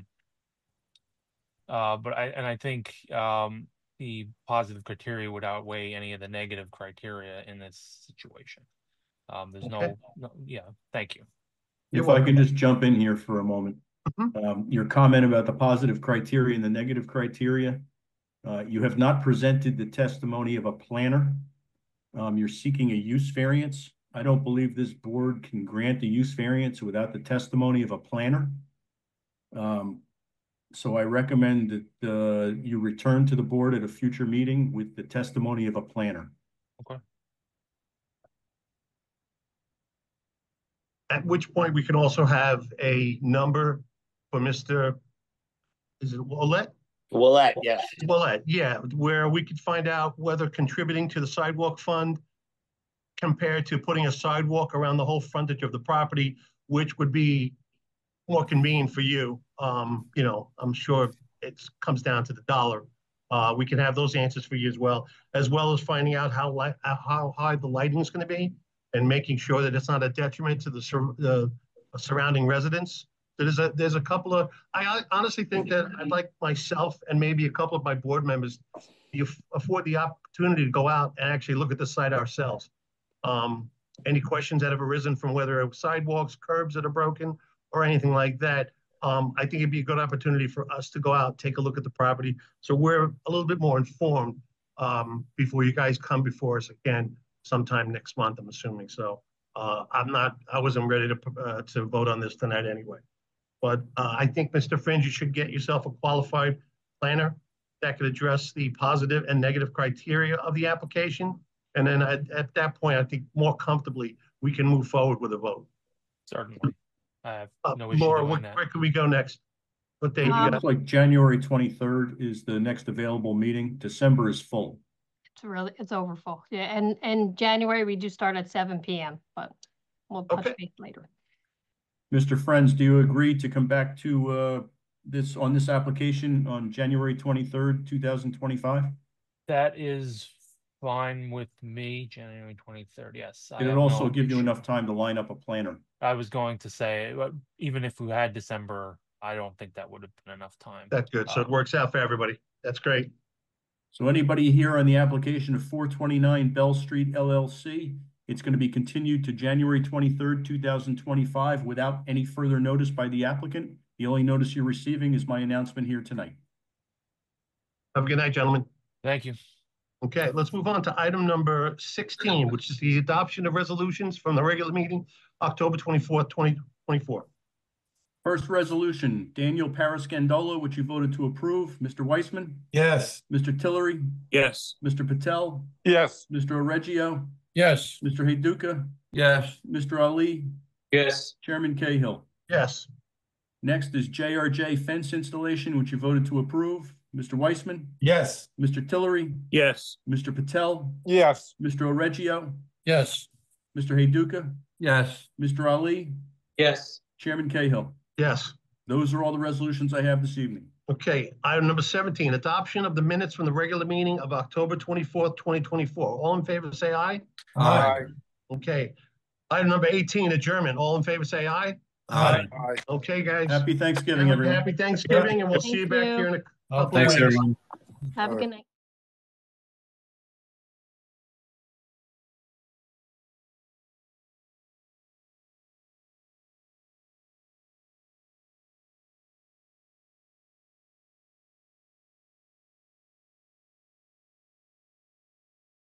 I think the positive criteria would outweigh any of the negative criteria in this situation. There's Okay. thank you. If I can just jump in here for a moment. Your comment about the positive criteria and the negative criteria, you have not presented the testimony of a planner. You're seeking a use variance. I don't believe this board can grant a use variance without the testimony of a planner. So I recommend that you return to the board at a future meeting with the testimony of a planner. Okay. At which point we can also have a number for Mr. Is it Willett? Willett, yes. Willett, yeah, where we could find out whether contributing to the sidewalk fund compared to putting a sidewalk around the whole frontage of the property, which would be more convenient for you. I'm sure it comes down to the dollar. We can have those answers for you as well as finding out how high the lighting is going to be and making sure that it's not a detriment to the surrounding residents. There's a couple of, I honestly think that I'd like myself and maybe a couple of my board members to afford the opportunity to go out and actually look at the site ourselves. Any questions that have arisen from whether it was sidewalks, curbs that are broken, or anything like that, I think it'd be a good opportunity for us to go out, take a look at the property, so we're a little bit more informed before you guys come before us again sometime next month, I'm assuming. So I wasn't ready to vote on this tonight anyway. But I think, Mr. Fringe, you should get yourself a qualified planner that could address the positive and negative criteria of the application. And then at that point, I think more comfortably, we can move forward with a vote. Certainly. I have no issue Laura, doing that. where can we go next? What date you got? Looks like January 23rd is the next available meeting. December is full. It's over full. Yeah, and January we do start at 7 p.m. but we'll touch base later. Mr. Friends, do you agree to come back to this application on January 23rd, 2025? That is fine with me. January 23rd. Yes. It'll also give you enough time to line up a planner. I was going to say, even if we had December, I don't think that would have been enough time. That's good. So it works out for everybody. That's great. So anybody here on the application of 429 Bell Street LLC, it's going to be continued to January 23rd, 2025 without any further notice by the applicant. The only notice you're receiving is my announcement here tonight. Have a good night, gentlemen. Thank you. Okay, let's move on to item number 16, which is the adoption of resolutions from the regular meeting, October 24th, 2024. First resolution, Daniel Parascandolo, which you voted to approve. Mr. Weissman? Yes. Mr. Tillery? Yes. Mr. Patel? Yes. Mr. Oreggio? Yes. Mr. Heyduka? Yes. Mr. Ali? Yes. Chairman Cahill? Yes. Next is JRJ fence installation, which you voted to approve. Mr. Weissman? Yes. Mr. Tillery? Yes. Mr. Patel? Yes. Mr. Oreggio? Yes. Mr. Heyduka? Yes. Mr. Ali? Yes. Chairman Cahill? Yes. Those are all the resolutions I have this evening. Okay, item number 17, adoption of the minutes from the regular meeting of October 24th, 2024. All in favor, say aye. Aye. Okay. Item number 18, adjournment. All in favor, say aye. Aye. Okay, guys. Happy Thanksgiving, everyone. Happy Thanksgiving, and we'll see you back here in a couple of weeks. Have a good night.